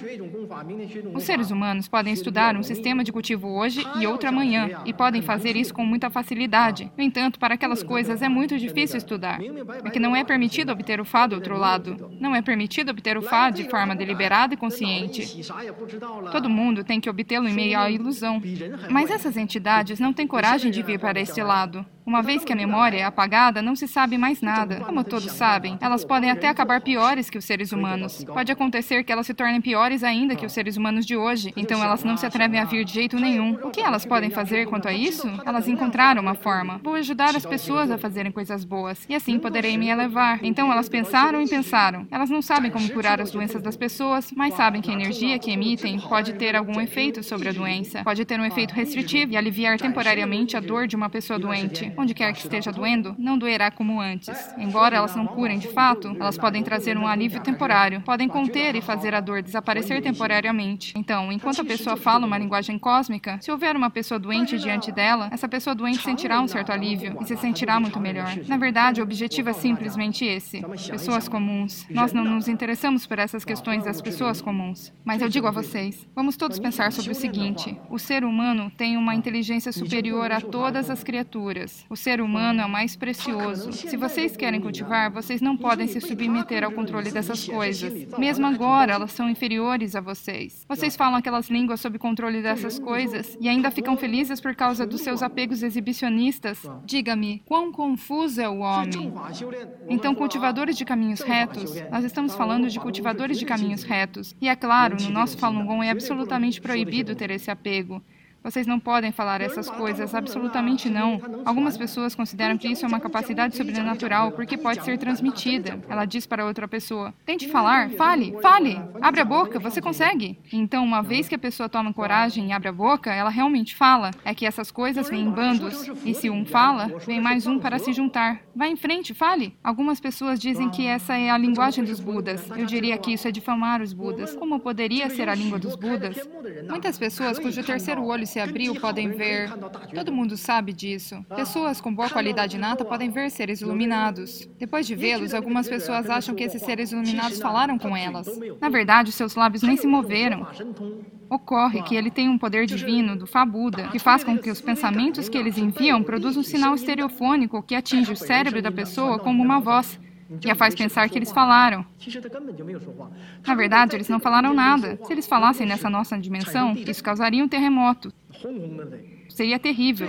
Os seres humanos podem estudar um sistema de cultivo hoje e outro amanhã, e podem fazer isso com muita facilidade. No entanto, para aquelas coisas é muito difícil estudar, porque não é permitido obter o Fá do outro lado. Não é permitido obter o Fá de forma deliberada e consciente. Todo mundo tem que obtê-lo em meio à ilusão. Mas essas entidades não têm coragem de vir para este lado. Uma vez que a memória é apagada, não se sabe mais nada. Como todos sabem, elas podem até acabar piores que os seres humanos. Pode acontecer que elas se tornem piores ainda que os seres humanos de hoje, então elas não se atrevem a vir de jeito nenhum. O que elas podem fazer quanto a isso? Elas encontraram uma forma. Vou ajudar as pessoas a fazerem coisas boas, e assim poderei me elevar. Então elas pensaram e pensaram. Elas não sabem como curar as doenças das pessoas, mas sabem que a energia que emitem pode ter algum efeito sobre a doença. Pode ter um efeito restritivo e aliviar temporariamente a dor de uma pessoa doente. Onde quer que esteja doendo, não doerá como antes. Embora elas não curem de fato, elas podem trazer um alívio temporário, podem conter e fazer a dor desaparecer temporariamente. Então, enquanto a pessoa fala uma linguagem cósmica, se houver uma pessoa doente diante dela, essa pessoa doente sentirá um certo alívio e se sentirá muito melhor. Na verdade, o objetivo é simplesmente esse. Pessoas comuns. Nós não nos interessamos por essas questões das pessoas comuns. Mas eu digo a vocês, vamos todos pensar sobre o seguinte: o ser humano tem uma inteligência superior a todas as criaturas. O ser humano é o mais precioso. Se vocês querem cultivar, vocês não podem se submeter ao controle dessas coisas. Mesmo agora, elas são inferiores a vocês. Vocês falam aquelas línguas sob controle dessas coisas e ainda ficam felizes por causa dos seus apegos exibicionistas? Diga-me, quão confuso é o homem? Então, cultivadores de caminhos retos, nós estamos falando de cultivadores de caminhos retos. E é claro, no nosso Falun Gong é absolutamente proibido ter esse apego. Vocês não podem falar essas coisas, absolutamente não. Algumas pessoas consideram que isso é uma capacidade sobrenatural porque pode ser transmitida. Ela diz para outra pessoa, tente falar, fale, fale, abre a boca, você consegue. Então, uma vez que a pessoa toma coragem e abre a boca, ela realmente fala. É que essas coisas vêm em bandos, e se um fala, vem mais um para se juntar. Vá em frente, fale. Algumas pessoas dizem que essa é a linguagem dos Budas. Eu diria que isso é difamar os Budas. Como poderia ser a língua dos Budas? Muitas pessoas cujo terceiro olho se abriu podem ver. Todo mundo sabe disso. Pessoas com boa qualidade nata podem ver seres iluminados. Depois de vê-los, algumas pessoas acham que esses seres iluminados falaram com elas. Na verdade, seus lábios nem se moveram. Ocorre que ele tem um poder divino do Fá Buda, que faz com que os pensamentos que eles enviam produzam um sinal estereofônico que atinge o cérebro da pessoa como uma voz, e a faz pensar que eles falaram. Na verdade, eles não falaram nada. Se eles falassem nessa nossa dimensão, isso causaria um terremoto. Seria terrível.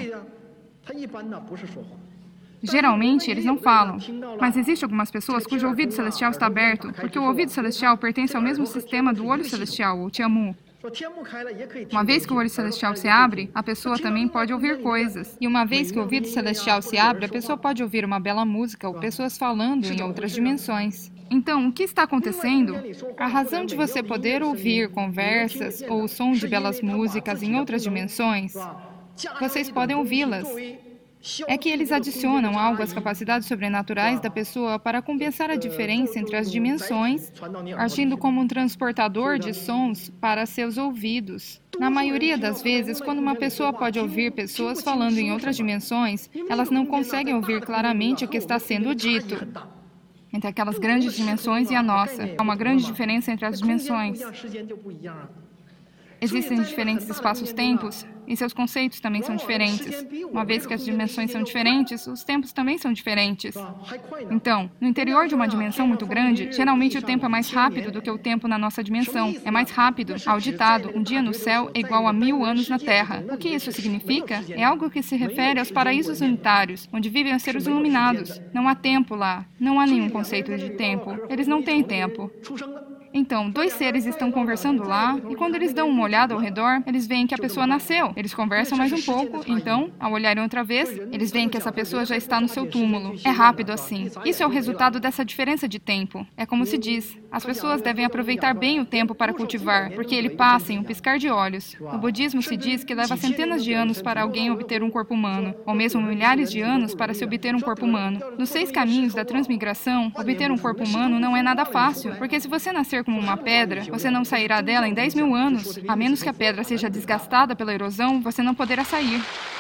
Geralmente, eles não falam, mas existem algumas pessoas cujo ouvido celestial está aberto, porque o ouvido celestial pertence ao mesmo sistema do olho celestial, o Tiamu. Uma vez que o olho celestial se abre, a pessoa também pode ouvir coisas. E uma vez que o ouvido celestial se abre, a pessoa pode ouvir uma bela música ou pessoas falando em outras dimensões. Então, o que está acontecendo? A razão de você poder ouvir conversas ou o som de belas músicas em outras dimensões, vocês podem ouvi-las. É que eles adicionam algo às capacidades sobrenaturais da pessoa para compensar a diferença entre as dimensões, agindo como um transportador de sons para seus ouvidos. Na maioria das vezes, quando uma pessoa pode ouvir pessoas falando em outras dimensões, elas não conseguem ouvir claramente o que está sendo dito. Entre aquelas grandes dimensões e a nossa, há uma grande diferença entre as dimensões. Existem diferentes espaços-tempos, e seus conceitos também são diferentes. Uma vez que as dimensões são diferentes, os tempos também são diferentes. Então, no interior de uma dimensão muito grande, geralmente o tempo é mais rápido do que o tempo na nossa dimensão. É mais rápido. Ao ditado, um dia no céu é igual a mil anos na Terra. O que isso significa? É algo que se refere aos paraísos unitários, onde vivem os seres iluminados. Não há tempo lá. Não há nenhum conceito de tempo. Eles não têm tempo. Então, dois seres estão conversando lá, e quando eles dão uma olhada ao redor, eles veem que a pessoa nasceu. Eles conversam mais um pouco, então, ao olharem outra vez, eles veem que essa pessoa já está no seu túmulo. É rápido assim. Isso é o resultado dessa diferença de tempo. É como se diz, as pessoas devem aproveitar bem o tempo para cultivar, porque ele passa em um piscar de olhos. No budismo se diz que leva centenas de anos para alguém obter um corpo humano, ou mesmo milhares de anos para se obter um corpo humano. Nos seis caminhos da transmigração, obter um corpo humano não é nada fácil, porque se você nascer como uma pedra, você não sairá dela em dez mil anos. A menos que a pedra seja desgastada pela erosão, você não poderá sair.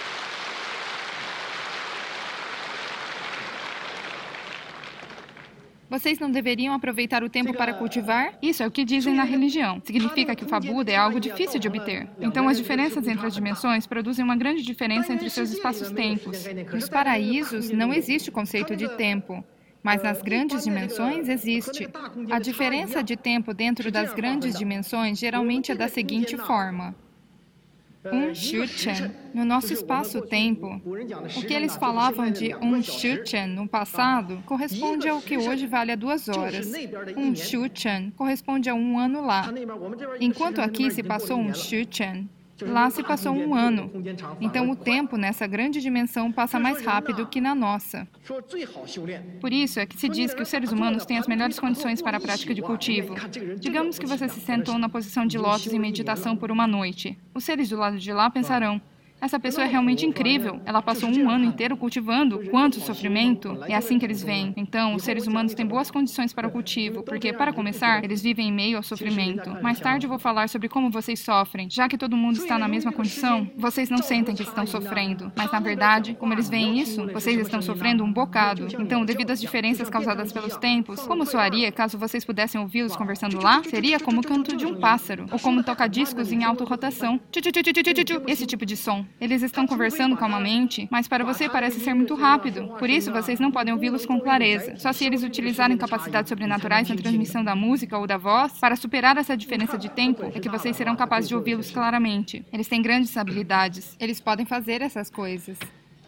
Vocês não deveriam aproveitar o tempo para cultivar? Isso é o que dizem na religião. Significa que o Fá Buda é algo difícil de obter. Então, as diferenças entre as dimensões produzem uma grande diferença entre seus espaços-tempos. Nos paraísos, não existe o conceito de tempo. Mas nas grandes dimensões existe. A diferença de tempo dentro das grandes dimensões geralmente é da seguinte forma. Um shuchen. No nosso espaço-tempo, o que eles falavam de um shuchen no passado corresponde ao que hoje vale a duas horas. Um shuchen corresponde a um ano lá. Enquanto aqui se passou um shuchen, lá se passou um ano. Então, o tempo nessa grande dimensão passa mais rápido que na nossa. Por isso é que se diz que os seres humanos têm as melhores condições para a prática de cultivo. Digamos que você se sentou na posição de lótus em meditação por uma noite. Os seres do lado de lá pensarão, essa pessoa é realmente incrível. Ela passou um ano inteiro cultivando. Quanto sofrimento! É assim que eles veem. Então, os seres humanos têm boas condições para o cultivo, porque, para começar, eles vivem em meio ao sofrimento. Mais tarde eu vou falar sobre como vocês sofrem. Já que todo mundo está na mesma condição, vocês não sentem que estão sofrendo. Mas, na verdade, como eles veem isso, vocês estão sofrendo um bocado. Então, devido às diferenças causadas pelos tempos, como soaria caso vocês pudessem ouvi-los conversando lá? Seria como o canto de um pássaro, ou como toca-discos em autorrotação. Esse tipo de som. Eles estão conversando calmamente, mas para você parece ser muito rápido. Por isso, vocês não podem ouvi-los com clareza. Só se eles utilizarem capacidades sobrenaturais na transmissão da música ou da voz, para superar essa diferença de tempo, é que vocês serão capazes de ouvi-los claramente. Eles têm grandes habilidades. Eles podem fazer essas coisas.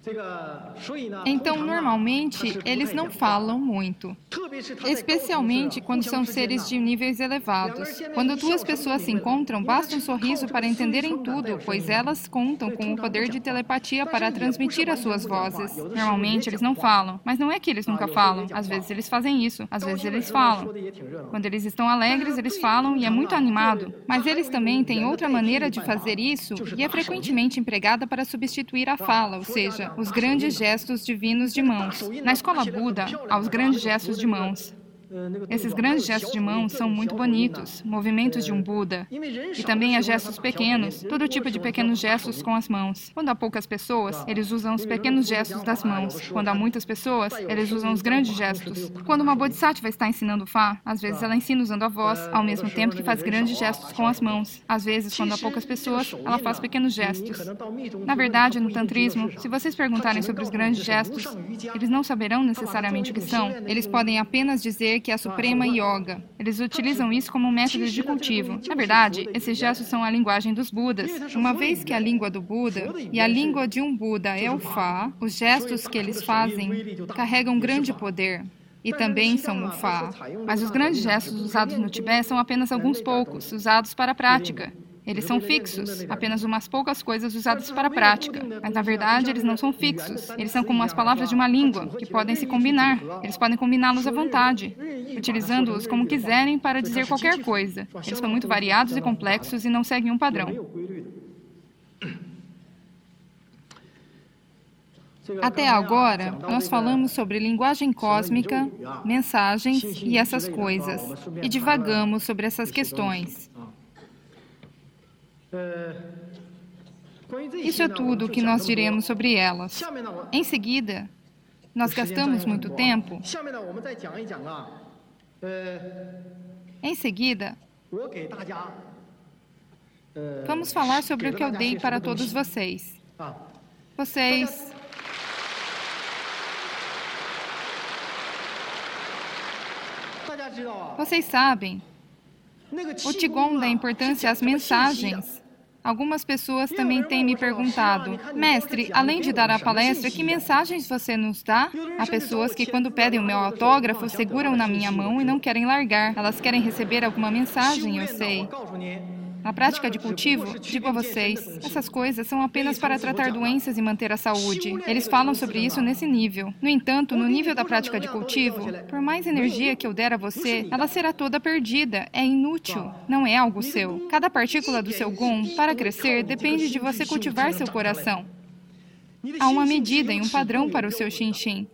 Então, normalmente, eles não falam muito, especialmente quando são seres de níveis elevados. Quando duas pessoas se encontram, basta um sorriso para entenderem tudo, pois elas contam com o poder de telepatia para transmitir as suas vozes. Normalmente, eles não falam, mas não é que eles nunca falam. Às vezes eles fazem isso, às vezes eles falam. Quando eles estão alegres, eles falam e é muito animado. Mas eles também têm outra maneira de fazer isso e é frequentemente empregada para substituir a fala, ou seja, os grandes gestos divinos de mãos. Na escola Buda, há os grandes gestos de mãos. Esses grandes gestos de mãos são muito bonitos, movimentos de um Buda. E também há gestos pequenos, todo tipo de pequenos gestos com as mãos. Quando há poucas pessoas, eles usam os pequenos gestos das mãos. Quando há muitas pessoas, eles usam os grandes gestos. Quando uma Bodhisattva está ensinando Fá, às vezes ela ensina usando a voz, ao mesmo tempo que faz grandes gestos com as mãos. Às vezes, quando há poucas pessoas, ela faz pequenos gestos. Na verdade, no Tantrismo, se vocês perguntarem sobre os grandes gestos, eles não saberão necessariamente o que são. Eles podem apenas dizer que é a Suprema Yoga. Eles utilizam isso como um método de cultivo. Na verdade, esses gestos são a linguagem dos Budas. Uma vez que a língua do Buda e a língua de um Buda é o Fá, os gestos que eles fazem carregam grande poder. E também são o Fá. Mas os grandes gestos usados no Tibete são apenas alguns poucos, usados para a prática. Eles são fixos, apenas umas poucas coisas usadas para a prática. Mas, na verdade, eles não são fixos. Eles são como as palavras de uma língua, que podem se combinar. Eles podem combiná-los à vontade, utilizando-os como quiserem para dizer qualquer coisa. Eles são muito variados e complexos e não seguem um padrão. Até agora, nós falamos sobre linguagem cósmica, mensagens e essas coisas, e divagamos sobre essas questões. Isso é tudo o que nós diremos sobre elas. Em seguida, nós gastamos muito tempo. Em seguida, vamos falar sobre o que eu dei para todos vocês. Vocês... Vocês sabem, o Qigong dá importância às mensagens. Algumas pessoas também têm me perguntado, mestre, além de dar a palestra, que mensagens você nos dá? Há pessoas que, quando pedem o meu autógrafo, seguram na minha mão e não querem largar. Elas querem receber alguma mensagem, eu sei. Na prática de cultivo, digo a vocês, essas coisas são apenas para tratar doenças e manter a saúde. Eles falam sobre isso nesse nível. No entanto, no nível da prática de cultivo, por mais energia que eu der a você, ela será toda perdida, é inútil, não é algo seu. Cada partícula do seu Gong, para crescer, depende de você cultivar seu coração. Há uma medida e um padrão para o seu Xin-Xin.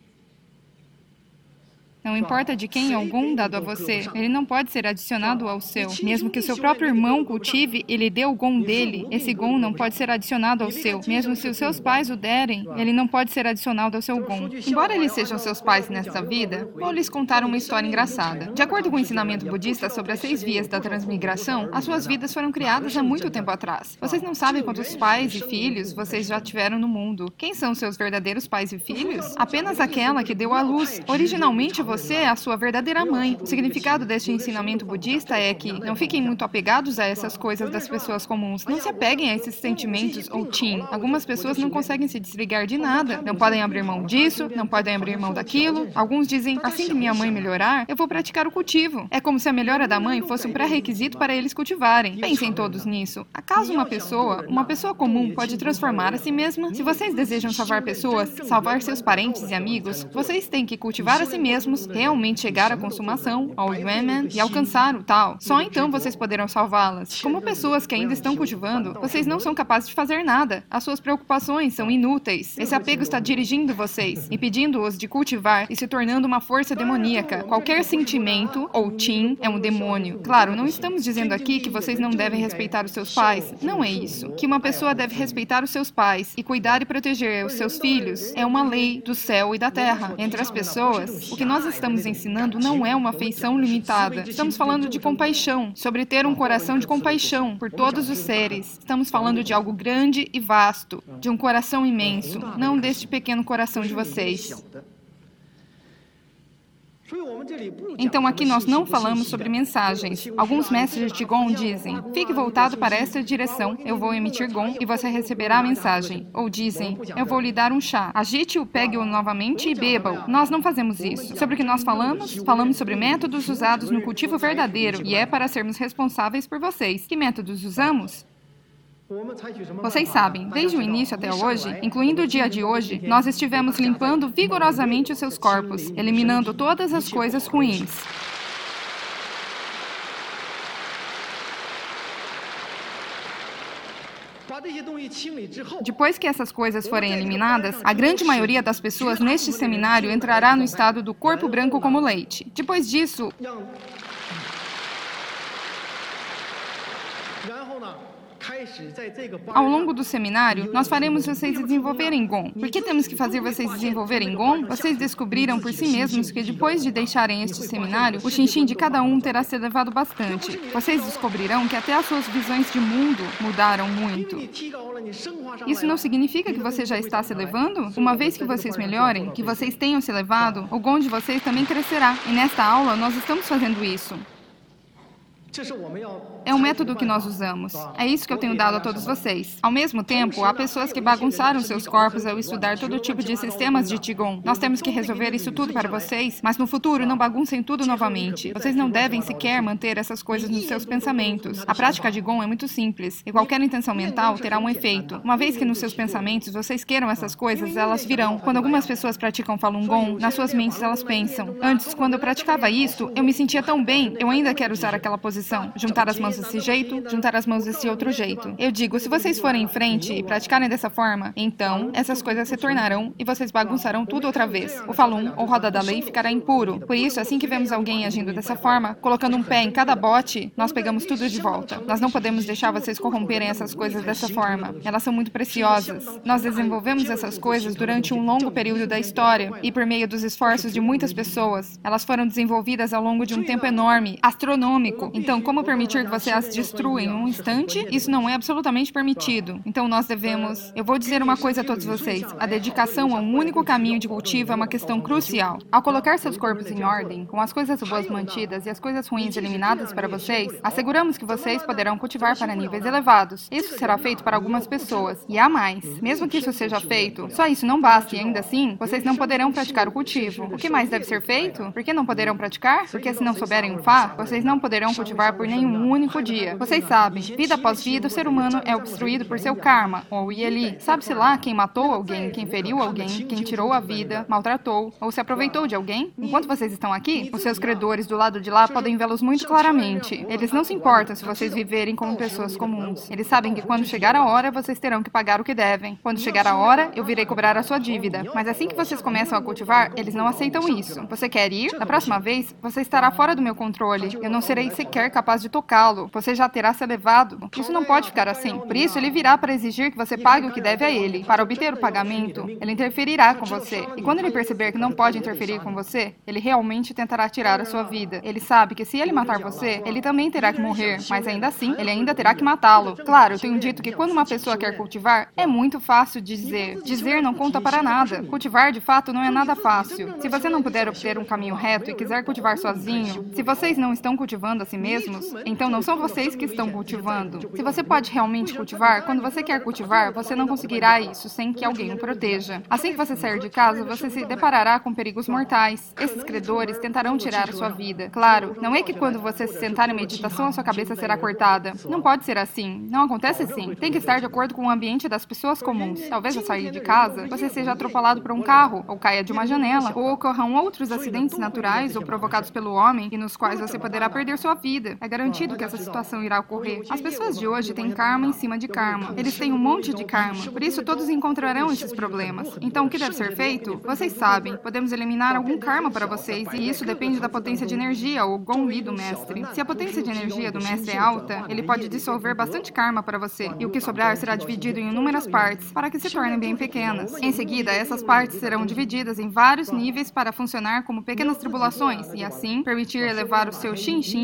Não importa de quem é o Gong dado a você, ele não pode ser adicionado ao seu. Mesmo que o seu próprio irmão cultive e lhe dê o Gong dele, esse Gong não pode ser adicionado ao seu. Mesmo se os seus pais o derem, ele não pode ser adicionado ao seu Gong. Embora eles sejam seus pais nesta vida, vou lhes contar uma história engraçada. De acordo com o ensinamento budista sobre as seis vias da transmigração, as suas vidas foram criadas há muito tempo atrás. Vocês não sabem quantos pais e filhos vocês já tiveram no mundo. Quem são seus verdadeiros pais e filhos? Apenas aquela que deu à luz. Originalmente, você é a sua verdadeira mãe. O significado deste ensinamento budista é que não fiquem muito apegados a essas coisas das pessoas comuns. Não se apeguem a esses sentimentos ou Qin. Algumas pessoas não conseguem se desligar de nada. Não podem abrir mão disso, não podem abrir mão daquilo. Alguns dizem, assim que minha mãe melhorar, eu vou praticar o cultivo. É como se a melhora da mãe fosse um pré-requisito para eles cultivarem. Pensem todos nisso. Acaso uma pessoa, uma pessoa comum, pode transformar a si mesma? Se vocês desejam salvar pessoas, salvar seus parentes e amigos, vocês têm que cultivar a si mesmos, realmente chegar à consumação, ao Yuanmen, e alcançar o tal. Só então vocês poderão salvá-las. Como pessoas que ainda estão cultivando, vocês não são capazes de fazer nada. As suas preocupações são inúteis. Esse apego está dirigindo vocês, impedindo-os de cultivar e se tornando uma força demoníaca. Qualquer sentimento, ou Qin, é um demônio. Claro, não estamos dizendo aqui que vocês não devem respeitar os seus pais. Não é isso. Que uma pessoa deve respeitar os seus pais e cuidar e proteger os seus filhos é uma lei do céu e da terra. Entre as pessoas, o que nós estamos ensinando não é uma afeição limitada. Estamos falando de compaixão, sobre ter um coração de compaixão por todos os seres. Estamos falando de algo grande e vasto, de um coração imenso, não deste pequeno coração de vocês. Então aqui nós não falamos sobre mensagens. Alguns mestres de Qigong dizem, fique voltado para esta direção, eu vou emitir Gong e você receberá a mensagem. Ou dizem, eu vou lhe dar um chá, agite-o, pegue-o novamente e beba-o. Nós não fazemos isso. Sobre o que nós falamos? Falamos sobre métodos usados no cultivo verdadeiro e é para sermos responsáveis por vocês. Que métodos usamos? Vocês sabem, desde o início até hoje, incluindo o dia de hoje, nós estivemos limpando vigorosamente os seus corpos, eliminando todas as coisas ruins. Depois que essas coisas forem eliminadas, a grande maioria das pessoas neste seminário entrará no estado do corpo branco como leite. Depois disso, ao longo do seminário, nós faremos vocês desenvolverem Gong. Por que temos que fazer vocês desenvolverem Gong? Vocês descobriram por si mesmos que depois de deixarem este seminário, o Xinxin de cada um terá se elevado bastante. Vocês descobrirão que até as suas visões de mundo mudaram muito. Isso não significa que você já está se elevando? Uma vez que vocês melhorem, que vocês tenham se elevado, o Gong de vocês também crescerá. E nesta aula, nós estamos fazendo isso. É o método que nós usamos. É isso que eu tenho dado a todos vocês. Ao mesmo tempo, há pessoas que bagunçaram seus corpos ao estudar todo tipo de sistemas de Qigong. Nós temos que resolver isso tudo para vocês, mas no futuro não baguncem tudo novamente. Vocês não devem sequer manter essas coisas nos seus pensamentos. A prática de Gong é muito simples, e qualquer intenção mental terá um efeito. Uma vez que nos seus pensamentos vocês queiram essas coisas, elas virão. Quando algumas pessoas praticam Falun Gong, nas suas mentes elas pensam. Antes, quando eu praticava isto, eu me sentia tão bem, eu ainda quero usar aquela posição. Juntar as mãos desse jeito, juntar as mãos desse outro jeito. Eu digo, se vocês forem em frente e praticarem dessa forma, então essas coisas se tornarão e vocês bagunçarão tudo outra vez. O Falun, ou roda da lei, ficará impuro. Por isso, assim que vemos alguém agindo dessa forma, colocando um pé em cada bote, nós pegamos tudo de volta. Nós não podemos deixar vocês corromperem essas coisas dessa forma. Elas são muito preciosas. Nós desenvolvemos essas coisas durante um longo período da história e por meio dos esforços de muitas pessoas. Elas foram desenvolvidas ao longo de um tempo enorme, astronômico. Então, Então, como permitir que você as destrua em um instante? Isso não é absolutamente permitido. Então, nós devemos... Eu vou dizer uma coisa a todos vocês. A dedicação a um único caminho de cultivo é uma questão crucial. Ao colocar seus corpos em ordem, com as coisas boas mantidas e as coisas ruins eliminadas para vocês, asseguramos que vocês poderão cultivar para níveis elevados. Isso será feito para algumas pessoas. E há mais. Mesmo que isso seja feito, só isso não basta e ainda assim, vocês não poderão praticar o cultivo. O que mais deve ser feito? Por que não poderão praticar? Porque se não souberem o Fá, vocês não poderão cultivar por nenhum único dia. Vocês sabem, vida após vida, o ser humano é obstruído por seu karma, ou Yeli. Sabe-se lá quem matou alguém, quem feriu alguém, quem tirou a vida, maltratou, ou se aproveitou de alguém? Enquanto vocês estão aqui, os seus credores do lado de lá podem vê-los muito claramente. Eles não se importam se vocês viverem como pessoas comuns. Eles sabem que quando chegar a hora, vocês terão que pagar o que devem. Quando chegar a hora, eu virei cobrar a sua dívida. Mas assim que vocês começam a cultivar, eles não aceitam isso. Você quer ir? Da próxima vez, você estará fora do meu controle. Eu não serei sequer capaz de tocá-lo. Você já terá se elevado. Isso não pode ficar assim. Por isso, ele virá para exigir que você pague o que deve a ele. Para obter o pagamento, ele interferirá com você. E quando ele perceber que não pode interferir com você, ele realmente tentará tirar a sua vida. Ele sabe que se ele matar você, ele também terá que morrer. Mas ainda assim, ele ainda terá que matá-lo. Claro, eu tenho dito que quando uma pessoa quer cultivar, é muito fácil dizer. Dizer não conta para nada. Cultivar, de fato, não é nada fácil. Se você não puder obter um caminho reto e quiser cultivar sozinho, se vocês não estão cultivando a si mesmos, então não são vocês que estão cultivando. Se você pode realmente cultivar, quando você quer cultivar, você não conseguirá isso sem que alguém o proteja. Assim que você sair de casa, você se deparará com perigos mortais. Esses credores tentarão tirar a sua vida. Claro, não é que quando você se sentar em meditação, a sua cabeça será cortada. Não pode ser assim. Não acontece assim. Tem que estar de acordo com o ambiente das pessoas comuns. Talvez ao sair de casa, você seja atropelado por um carro, ou caia de uma janela, ou ocorram outros acidentes naturais ou provocados pelo homem, e nos quais você poderá perder sua vida. É garantido que essa situação irá ocorrer. As pessoas de hoje têm karma em cima de karma. Eles têm um monte de karma. Por isso, todos encontrarão esses problemas. Então, o que deve ser feito? Vocês sabem. Podemos eliminar algum karma para vocês, e isso depende da potência de energia, ou Gong-Li do mestre. Se a potência de energia do mestre é alta, ele pode dissolver bastante karma para você, e o que sobrar será dividido em inúmeras partes, para que se tornem bem pequenas. Em seguida, essas partes serão divididas em vários níveis para funcionar como pequenas tribulações, e assim, permitir elevar o seu Xinxin e transformar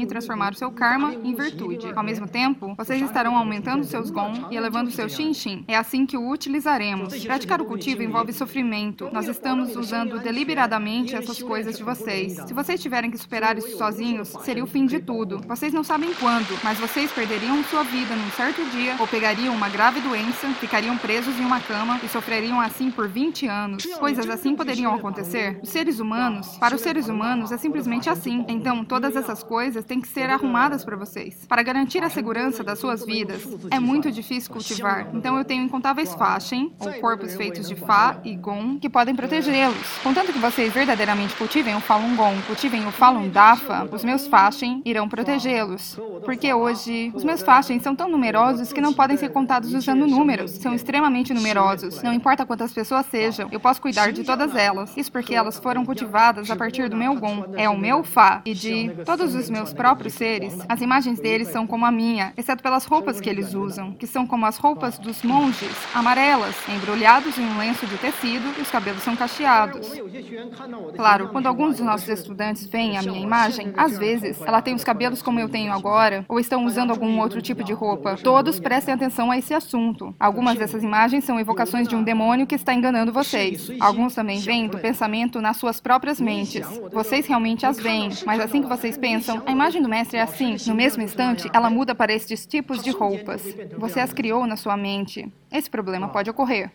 transformar o seu karma em virtude. Ao mesmo tempo, vocês estarão aumentando seus gon e elevando seu xin-xin. É assim que o utilizaremos. Praticar o cultivo envolve sofrimento. Nós estamos usando deliberadamente essas coisas de vocês. Se vocês tiverem que superar isso sozinhos, seria o fim de tudo. Vocês não sabem quando, mas vocês perderiam sua vida num certo dia, ou pegariam uma grave doença, ficariam presos em uma cama e sofreriam assim por vinte anos. Coisas assim poderiam acontecer. Os seres humanos, para os seres humanos, é simplesmente assim. Então, todas essas coisas têm que ser arrumadas para vocês. Para garantir a segurança das suas vidas, é muito difícil cultivar. Então, eu tenho incontáveis Fachen, ou corpos feitos de Fa e Gon, que podem protegê-los. Contanto que vocês verdadeiramente cultivem o Falun Gong, cultivem o Falun Dafa, os meus Fachen irão protegê-los. Porque hoje, os meus Fachen são tão numerosos que não podem ser contados usando números. São extremamente numerosos. Não importa quantas pessoas sejam, eu posso cuidar de todas elas. Isso porque elas foram cultivadas a partir do meu Gon. É o meu Fa. E de todos os meus próprios seres, as imagens deles são como a minha, exceto pelas roupas que eles usam, que são como as roupas dos monges, amarelas, embrulhados em um lenço de tecido e os cabelos são cacheados. Claro, quando alguns dos nossos estudantes veem a minha imagem, às vezes, ela tem os cabelos como eu tenho agora, ou estão usando algum outro tipo de roupa. Todos prestem atenção a esse assunto. Algumas dessas imagens são evocações de um demônio que está enganando vocês. Alguns também vêm do pensamento nas suas próprias mentes. Vocês realmente as veem, mas assim que vocês pensam, a imagem do mestre é assim, no mesmo instante, ela muda para estes tipos de roupas. Você as criou na sua mente. Esse problema pode ocorrer.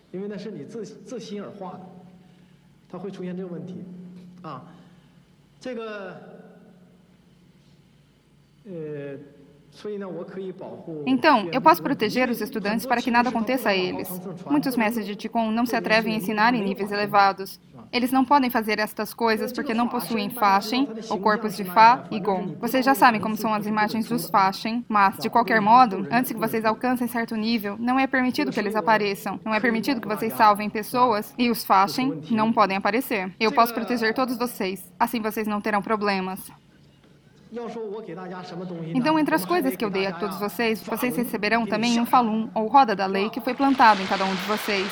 Então, eu posso proteger os estudantes para que nada aconteça a eles. Muitos mestres de Qigong não se atrevem a ensinar em níveis elevados. Eles não podem fazer estas coisas porque não possuem Fachen, ou corpos de Fa e Gong. Vocês já sabem como são as imagens dos Fachen, mas, de qualquer modo, antes que vocês alcancem certo nível, não é permitido que eles apareçam. Não é permitido que vocês salvem pessoas e os Fachen não podem aparecer. Eu posso proteger todos vocês. Assim vocês não terão problemas. Então, entre as coisas que eu dei a todos vocês, vocês receberão também um Falun, ou roda da lei, que foi plantado em cada um de vocês.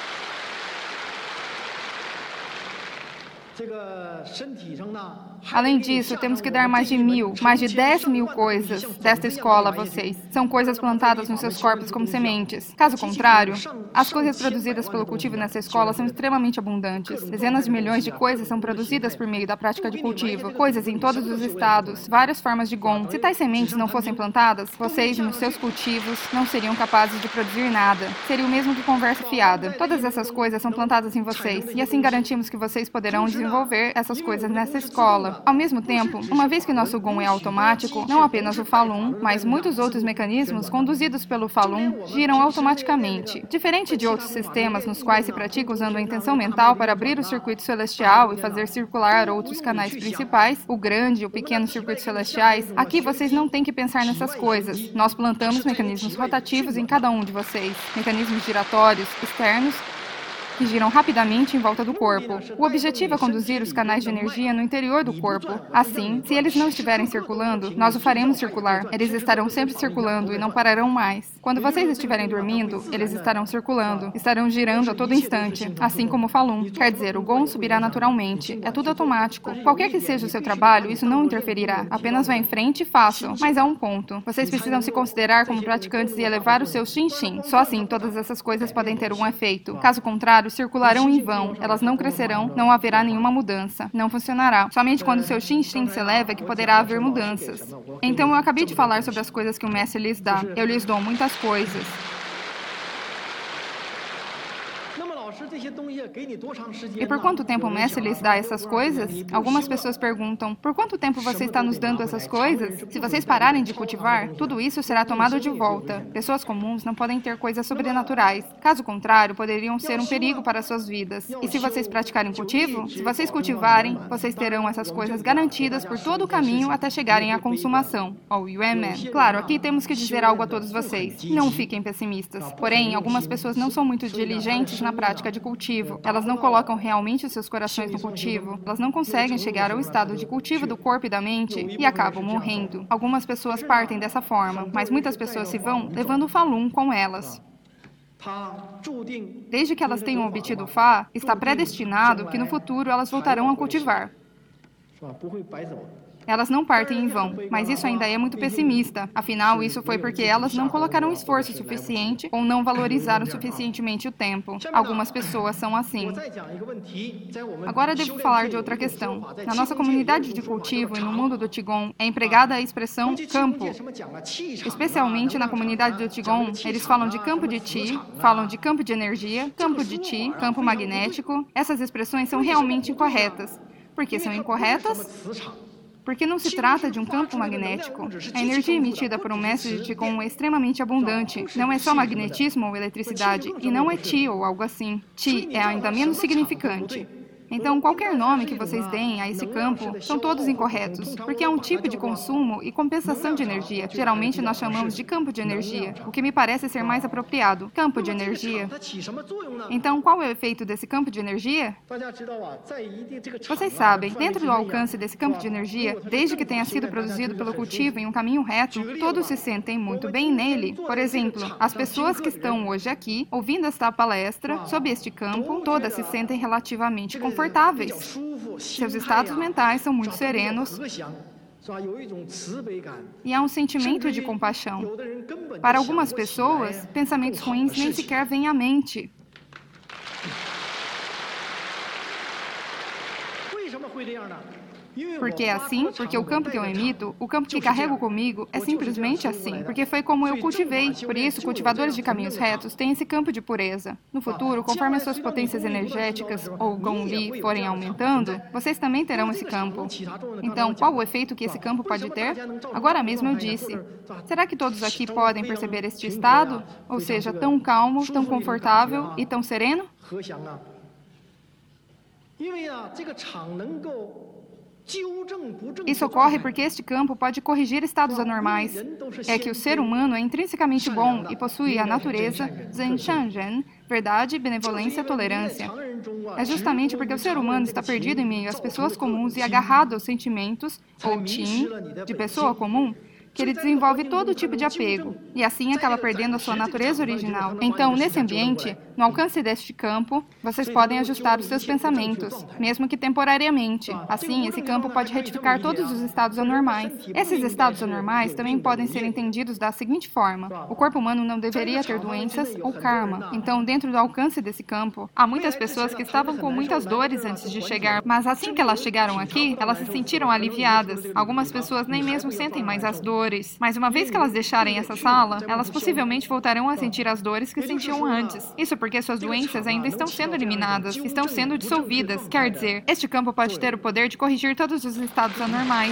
Além disso, temos que dar mais de mil, mais de dez mil coisas desta escola a vocês. São coisas plantadas nos seus corpos como sementes. Caso contrário, as coisas produzidas pelo cultivo nessa escola são extremamente abundantes. Dezenas de milhões de coisas são produzidas por meio da prática de cultivo. Coisas em todos os estados, várias formas de Gong. Se tais sementes não fossem plantadas, vocês, nos seus cultivos, não seriam capazes de produzir nada. Seria o mesmo que conversa fiada. Todas essas coisas são plantadas em vocês, e assim garantimos que vocês poderão desenvolver essas coisas nessa escola. Ao mesmo tempo, uma vez que nosso Gong é automático, não apenas o Falun, mas muitos outros mecanismos conduzidos pelo Falun giram automaticamente. Diferente de outros sistemas nos quais se pratica usando a intenção mental para abrir o circuito celestial e fazer circular outros canais principais, o grande e o pequeno circuitos celestiais, aqui vocês não têm que pensar nessas coisas. Nós plantamos mecanismos rotativos em cada um de vocês, mecanismos giratórios externos que giram rapidamente em volta do corpo. O objetivo é conduzir os canais de energia no interior do corpo. Assim, se eles não estiverem circulando, nós o faremos circular. Eles estarão sempre circulando e não pararão mais. Quando vocês estiverem dormindo, eles estarão circulando, estarão girando a todo instante, assim como o Falun. Quer dizer, o Gong subirá naturalmente. É tudo automático. Qualquer que seja o seu trabalho, isso não interferirá. Apenas vá em frente e façam. Mas há um ponto. Vocês precisam se considerar como praticantes e elevar o seu xin-xin. Só assim todas essas coisas podem ter um efeito. Caso contrário, circularão em vão, elas não crescerão, não haverá nenhuma mudança, não funcionará. Somente quando seu xin-xin se eleva é que poderá haver mudanças. Então eu acabei de falar sobre as coisas que o mestre lhes dá. Eu lhes dou muitas coisas. E por quanto tempo o mestre lhes dá essas coisas? Algumas pessoas perguntam, por quanto tempo você está nos dando essas coisas? Se vocês pararem de cultivar, tudo isso será tomado de volta. Pessoas comuns não podem ter coisas sobrenaturais. Caso contrário, poderiam ser um perigo para suas vidas. E se vocês praticarem cultivo? Se vocês cultivarem, vocês terão essas coisas garantidas por todo o caminho até chegarem à consumação, ou Yuan-Man. Claro, aqui temos que dizer algo a todos vocês. Não fiquem pessimistas. Porém, algumas pessoas não são muito diligentes na prática de cultivo. Elas não colocam realmente os seus corações no cultivo. Elas não conseguem chegar ao estado de cultivo do corpo e da mente e acabam morrendo. Algumas pessoas partem dessa forma, mas muitas pessoas se vão levando o Falun com elas. Desde que elas tenham obtido o Fa, está predestinado que no futuro elas voltarão a cultivar. Elas não partem em vão, mas isso ainda é muito pessimista. Afinal, isso foi porque elas não colocaram esforço suficiente ou não valorizaram suficientemente o tempo. Algumas pessoas são assim. Agora devo falar de outra questão. Na nossa comunidade de cultivo e no mundo do Qigong, é empregada a expressão campo. Especialmente na comunidade do Qigong, eles falam de campo de Qi, falam de campo de energia, campo de Qi, campo magnético. Essas expressões são realmente incorretas. Por que são incorretas? Porque não se trata de um campo magnético. A energia emitida por um mestre de Qigong é extremamente abundante. Não é só magnetismo ou eletricidade, e não é Qi ou algo assim. Qi é ainda menos significante. Então, qualquer nome que vocês deem a esse campo são todos incorretos, porque é um tipo de consumo e compensação de energia. Geralmente, nós chamamos de campo de energia, o que me parece ser mais apropriado. Campo de energia. Então, qual é o efeito desse campo de energia? Vocês sabem, dentro do alcance desse campo de energia, desde que tenha sido produzido pelo cultivo em um caminho reto, todos se sentem muito bem nele. Por exemplo, as pessoas que estão hoje aqui, ouvindo esta palestra, sob este campo, todas se sentem relativamente confortáveis. confortáveis. Seus estados mentais são muito serenos e há um sentimento de compaixão. Para algumas pessoas, pensamentos ruins nem sequer vêm à mente. Por que é assim? Porque o campo que eu emito, o campo que carrego comigo, é simplesmente assim. Porque foi como eu cultivei. Por isso, cultivadores de caminhos retos têm esse campo de pureza. No futuro, conforme as suas potências energéticas ou Gongli forem aumentando, vocês também terão esse campo. Então, qual o efeito que esse campo pode ter? Agora mesmo eu disse. Será que todos aqui podem perceber este estado? Ou seja, tão calmo, tão confortável e tão sereno? Isso ocorre porque este campo pode corrigir estados anormais. É que o ser humano é intrinsecamente bom e possui a natureza Zhen Shan Ren, verdade, benevolência, tolerância. É justamente porque o ser humano está perdido em meio às pessoas comuns e agarrado aos sentimentos, ou Qin, de pessoa comum, que ele desenvolve todo tipo de apego, e assim acaba perdendo a sua natureza original. Então, nesse ambiente, no alcance deste campo, vocês podem ajustar os seus pensamentos, mesmo que temporariamente. Assim, esse campo pode retificar todos os estados anormais. Esses estados anormais também podem ser entendidos da seguinte forma: o corpo humano não deveria ter doenças ou karma. Então, dentro do alcance desse campo, há muitas pessoas que estavam com muitas dores antes de chegar, mas assim que elas chegaram aqui, elas se sentiram aliviadas. Algumas pessoas nem mesmo sentem mais as dores. Mas uma vez que elas deixarem essa sala, elas possivelmente voltarão a sentir as dores que sentiam antes. Isso porque suas doenças ainda estão sendo eliminadas, estão sendo dissolvidas. Quer dizer, este campo pode ter o poder de corrigir todos os estados anormais.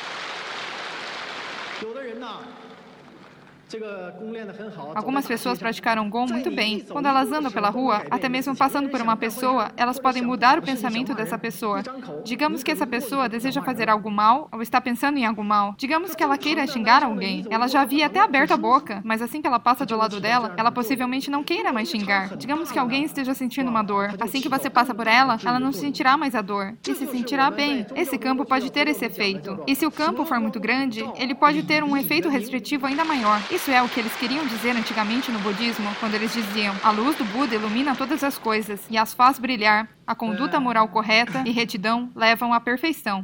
Algumas pessoas praticaram Gong muito bem. Quando elas andam pela rua, até mesmo passando por uma pessoa, elas podem mudar o pensamento dessa pessoa. Digamos que essa pessoa deseja fazer algo mal ou está pensando em algo mal. Digamos que ela queira xingar alguém. Ela já havia até aberto a boca, mas assim que ela passa do lado dela, ela possivelmente não queira mais xingar. Digamos que alguém esteja sentindo uma dor. Assim que você passa por ela, ela não sentirá mais a dor e se sentirá bem. Esse campo pode ter esse efeito. E se o campo for muito grande, ele pode ter um efeito restritivo ainda maior. Isso é o que eles queriam dizer antigamente no budismo, quando eles diziam: a luz do Buda ilumina todas as coisas e as faz brilhar. A conduta moral correta e retidão levam à perfeição.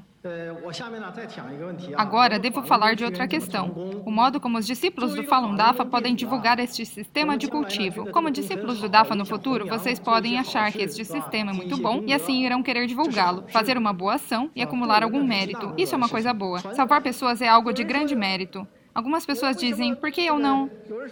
Agora, devo falar de outra questão. O modo como os discípulos do Falun Dafa podem divulgar este sistema de cultivo. Como discípulos do Dafa no futuro, vocês podem achar que este sistema é muito bom e assim irão querer divulgá-lo, fazer uma boa ação e acumular algum mérito. Isso é uma coisa boa. Salvar pessoas é algo de grande mérito. Algumas pessoas dizem: por que eu não?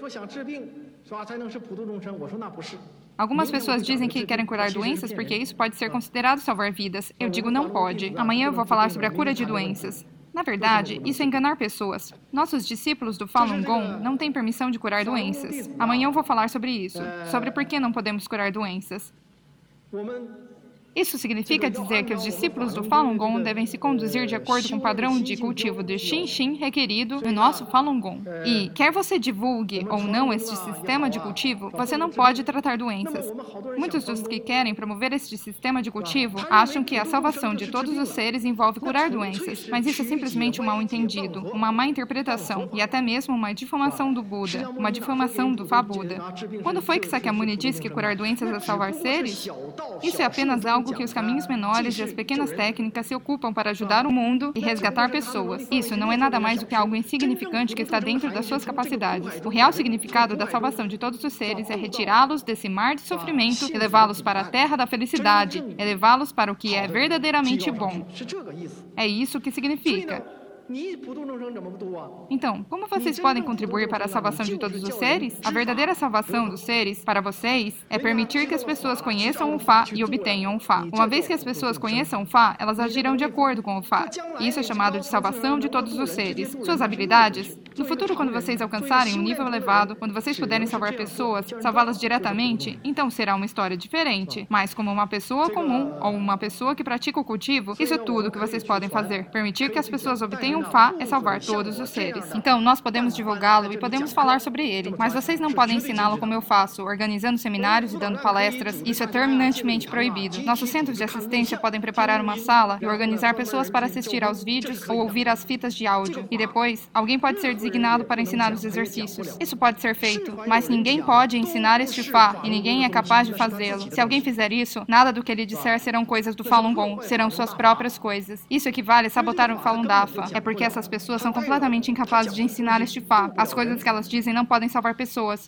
Algumas pessoas dizem que querem curar doenças porque isso pode ser considerado salvar vidas. Eu digo: não pode. Amanhã eu vou falar sobre a cura de doenças. Na verdade, isso é enganar pessoas. Nossos discípulos do Falun Gong não têm permissão de curar doenças. Amanhã eu vou falar sobre isso, sobre por que não podemos curar doenças. Isso significa dizer que os discípulos do Falun Gong devem se conduzir de acordo com o padrão de cultivo de Xin Xin requerido no nosso Falun Gong. E, quer você divulgue ou não este sistema de cultivo, você não pode tratar doenças. Muitos dos que querem promover este sistema de cultivo acham que a salvação de todos os seres envolve curar doenças, mas isso é simplesmente um mal-entendido, uma má interpretação e até mesmo uma difamação do Buda, uma difamação do Fa Buda. Quando foi que Sakyamuni disse que curar doenças é salvar seres? Isso é apenas algo algo que os caminhos menores e as pequenas técnicas se ocupam para ajudar o mundo e resgatar pessoas. Isso não é nada mais do que algo insignificante que está dentro das suas capacidades. O real significado da salvação de todos os seres é retirá-los desse mar de sofrimento e levá-los para a terra da felicidade, e levá-los para o que é verdadeiramente bom. É isso que significa. Então, como vocês podem contribuir para a salvação de todos os seres? A verdadeira salvação dos seres, para vocês, é permitir que as pessoas conheçam o Fá e obtenham o Fá. Uma vez que as pessoas conheçam o Fá, elas agirão de acordo com o Fá. Isso é chamado de salvação de todos os seres. Suas habilidades? No futuro, quando vocês alcançarem um nível elevado, quando vocês puderem salvar pessoas, salvá-las diretamente, então será uma história diferente. Mas como uma pessoa comum ou uma pessoa que pratica o cultivo, isso é tudo que vocês podem fazer. Permitir que as pessoas obtenham o Fá é salvar todos os seres. Então, nós podemos divulgá-lo e podemos falar sobre ele, mas vocês não podem ensiná-lo como eu faço, organizando seminários e dando palestras. Isso é terminantemente proibido. Nossos centros de assistência podem preparar uma sala e organizar pessoas para assistir aos vídeos ou ouvir as fitas de áudio. E depois, alguém pode ser designado para ensinar os exercícios. Isso pode ser feito, mas ninguém pode ensinar este Fá e ninguém é capaz de fazê-lo. Se alguém fizer isso, nada do que ele disser serão coisas do Falun Gong, serão suas próprias coisas. Isso equivale a sabotar o Falun Dafa. É porque essas pessoas são completamente incapazes de ensinar este Fá. As coisas que elas dizem não podem salvar pessoas.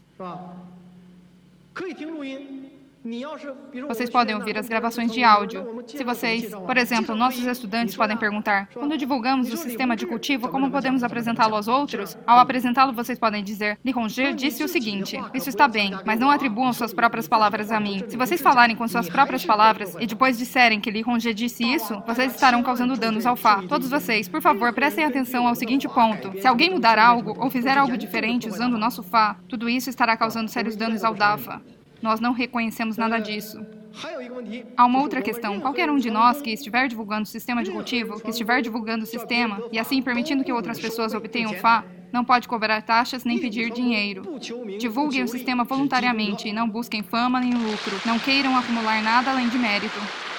Vocês podem ouvir as gravações de áudio. Se vocês, por exemplo, nossos estudantes podem perguntar, quando divulgamos o sistema de cultivo, como podemos apresentá-lo aos outros? Ao apresentá-lo, vocês podem dizer, Li Hongzhi disse o seguinte, isso está bem, mas não atribuam suas próprias palavras a mim. Se vocês falarem com suas próprias palavras e depois disserem que Li Hongzhi disse isso, vocês estarão causando danos ao Fá. Todos vocês, por favor, prestem atenção ao seguinte ponto. Se alguém mudar algo ou fizer algo diferente usando o nosso Fá, tudo isso estará causando sérios danos ao Dafa. Nós não reconhecemos nada disso. Há uma outra questão. Qualquer um de nós que estiver divulgando o sistema de cultivo, que estiver divulgando o sistema, e assim permitindo que outras pessoas obtenham o Fá, não pode cobrar taxas nem pedir dinheiro. Divulguem o sistema voluntariamente e não busquem fama nem lucro. Não queiram acumular nada além de mérito.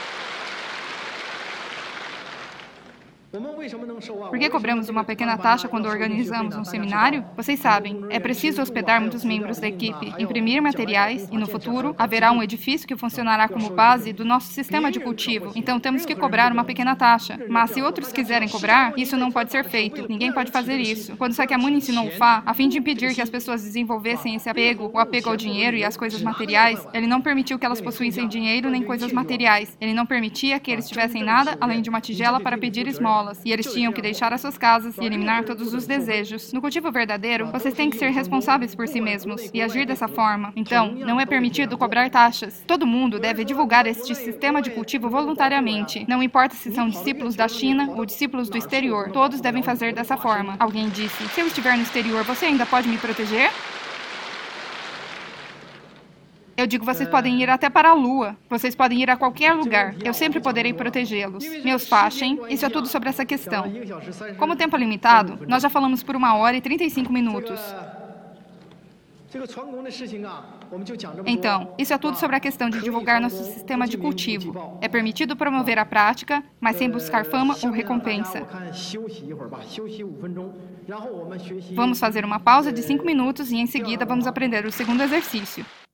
Por que cobramos uma pequena taxa quando organizamos um seminário? Vocês sabem, é preciso hospedar muitos membros da equipe, imprimir materiais e, no futuro, haverá um edifício que funcionará como base do nosso sistema de cultivo. Então, temos que cobrar uma pequena taxa. Mas, se outros quiserem cobrar, isso não pode ser feito. Ninguém pode fazer isso. Quando Sakyamuni ensinou o Fá, a fim de impedir que as pessoas desenvolvessem esse apego, o apego ao dinheiro e às coisas materiais, ele não permitiu que elas possuíssem dinheiro nem coisas materiais. Ele não permitia que eles tivessem nada além de uma tigela para pedir esmola. E eles tinham que deixar as suas casas e eliminar todos os desejos. No cultivo verdadeiro, vocês têm que ser responsáveis por si mesmos e agir dessa forma. Então, não é permitido cobrar taxas. Todo mundo deve divulgar este sistema de cultivo voluntariamente. Não importa se são discípulos da China ou discípulos do exterior. Todos devem fazer dessa forma. Alguém disse, se eu estiver no exterior, você ainda pode me proteger? Eu digo, vocês podem ir até para a Lua. Vocês podem ir a qualquer lugar. Eu sempre poderei protegê-los. Meus Faxen, isso é tudo sobre essa questão. Como o tempo é limitado, nós já falamos por uma hora e trinta e cinco minutos. Então, isso é tudo sobre a questão de divulgar nosso sistema de cultivo. É permitido promover a prática, mas sem buscar fama ou recompensa. Vamos fazer uma pausa de cinco minutos e, em seguida, vamos aprender o segundo exercício.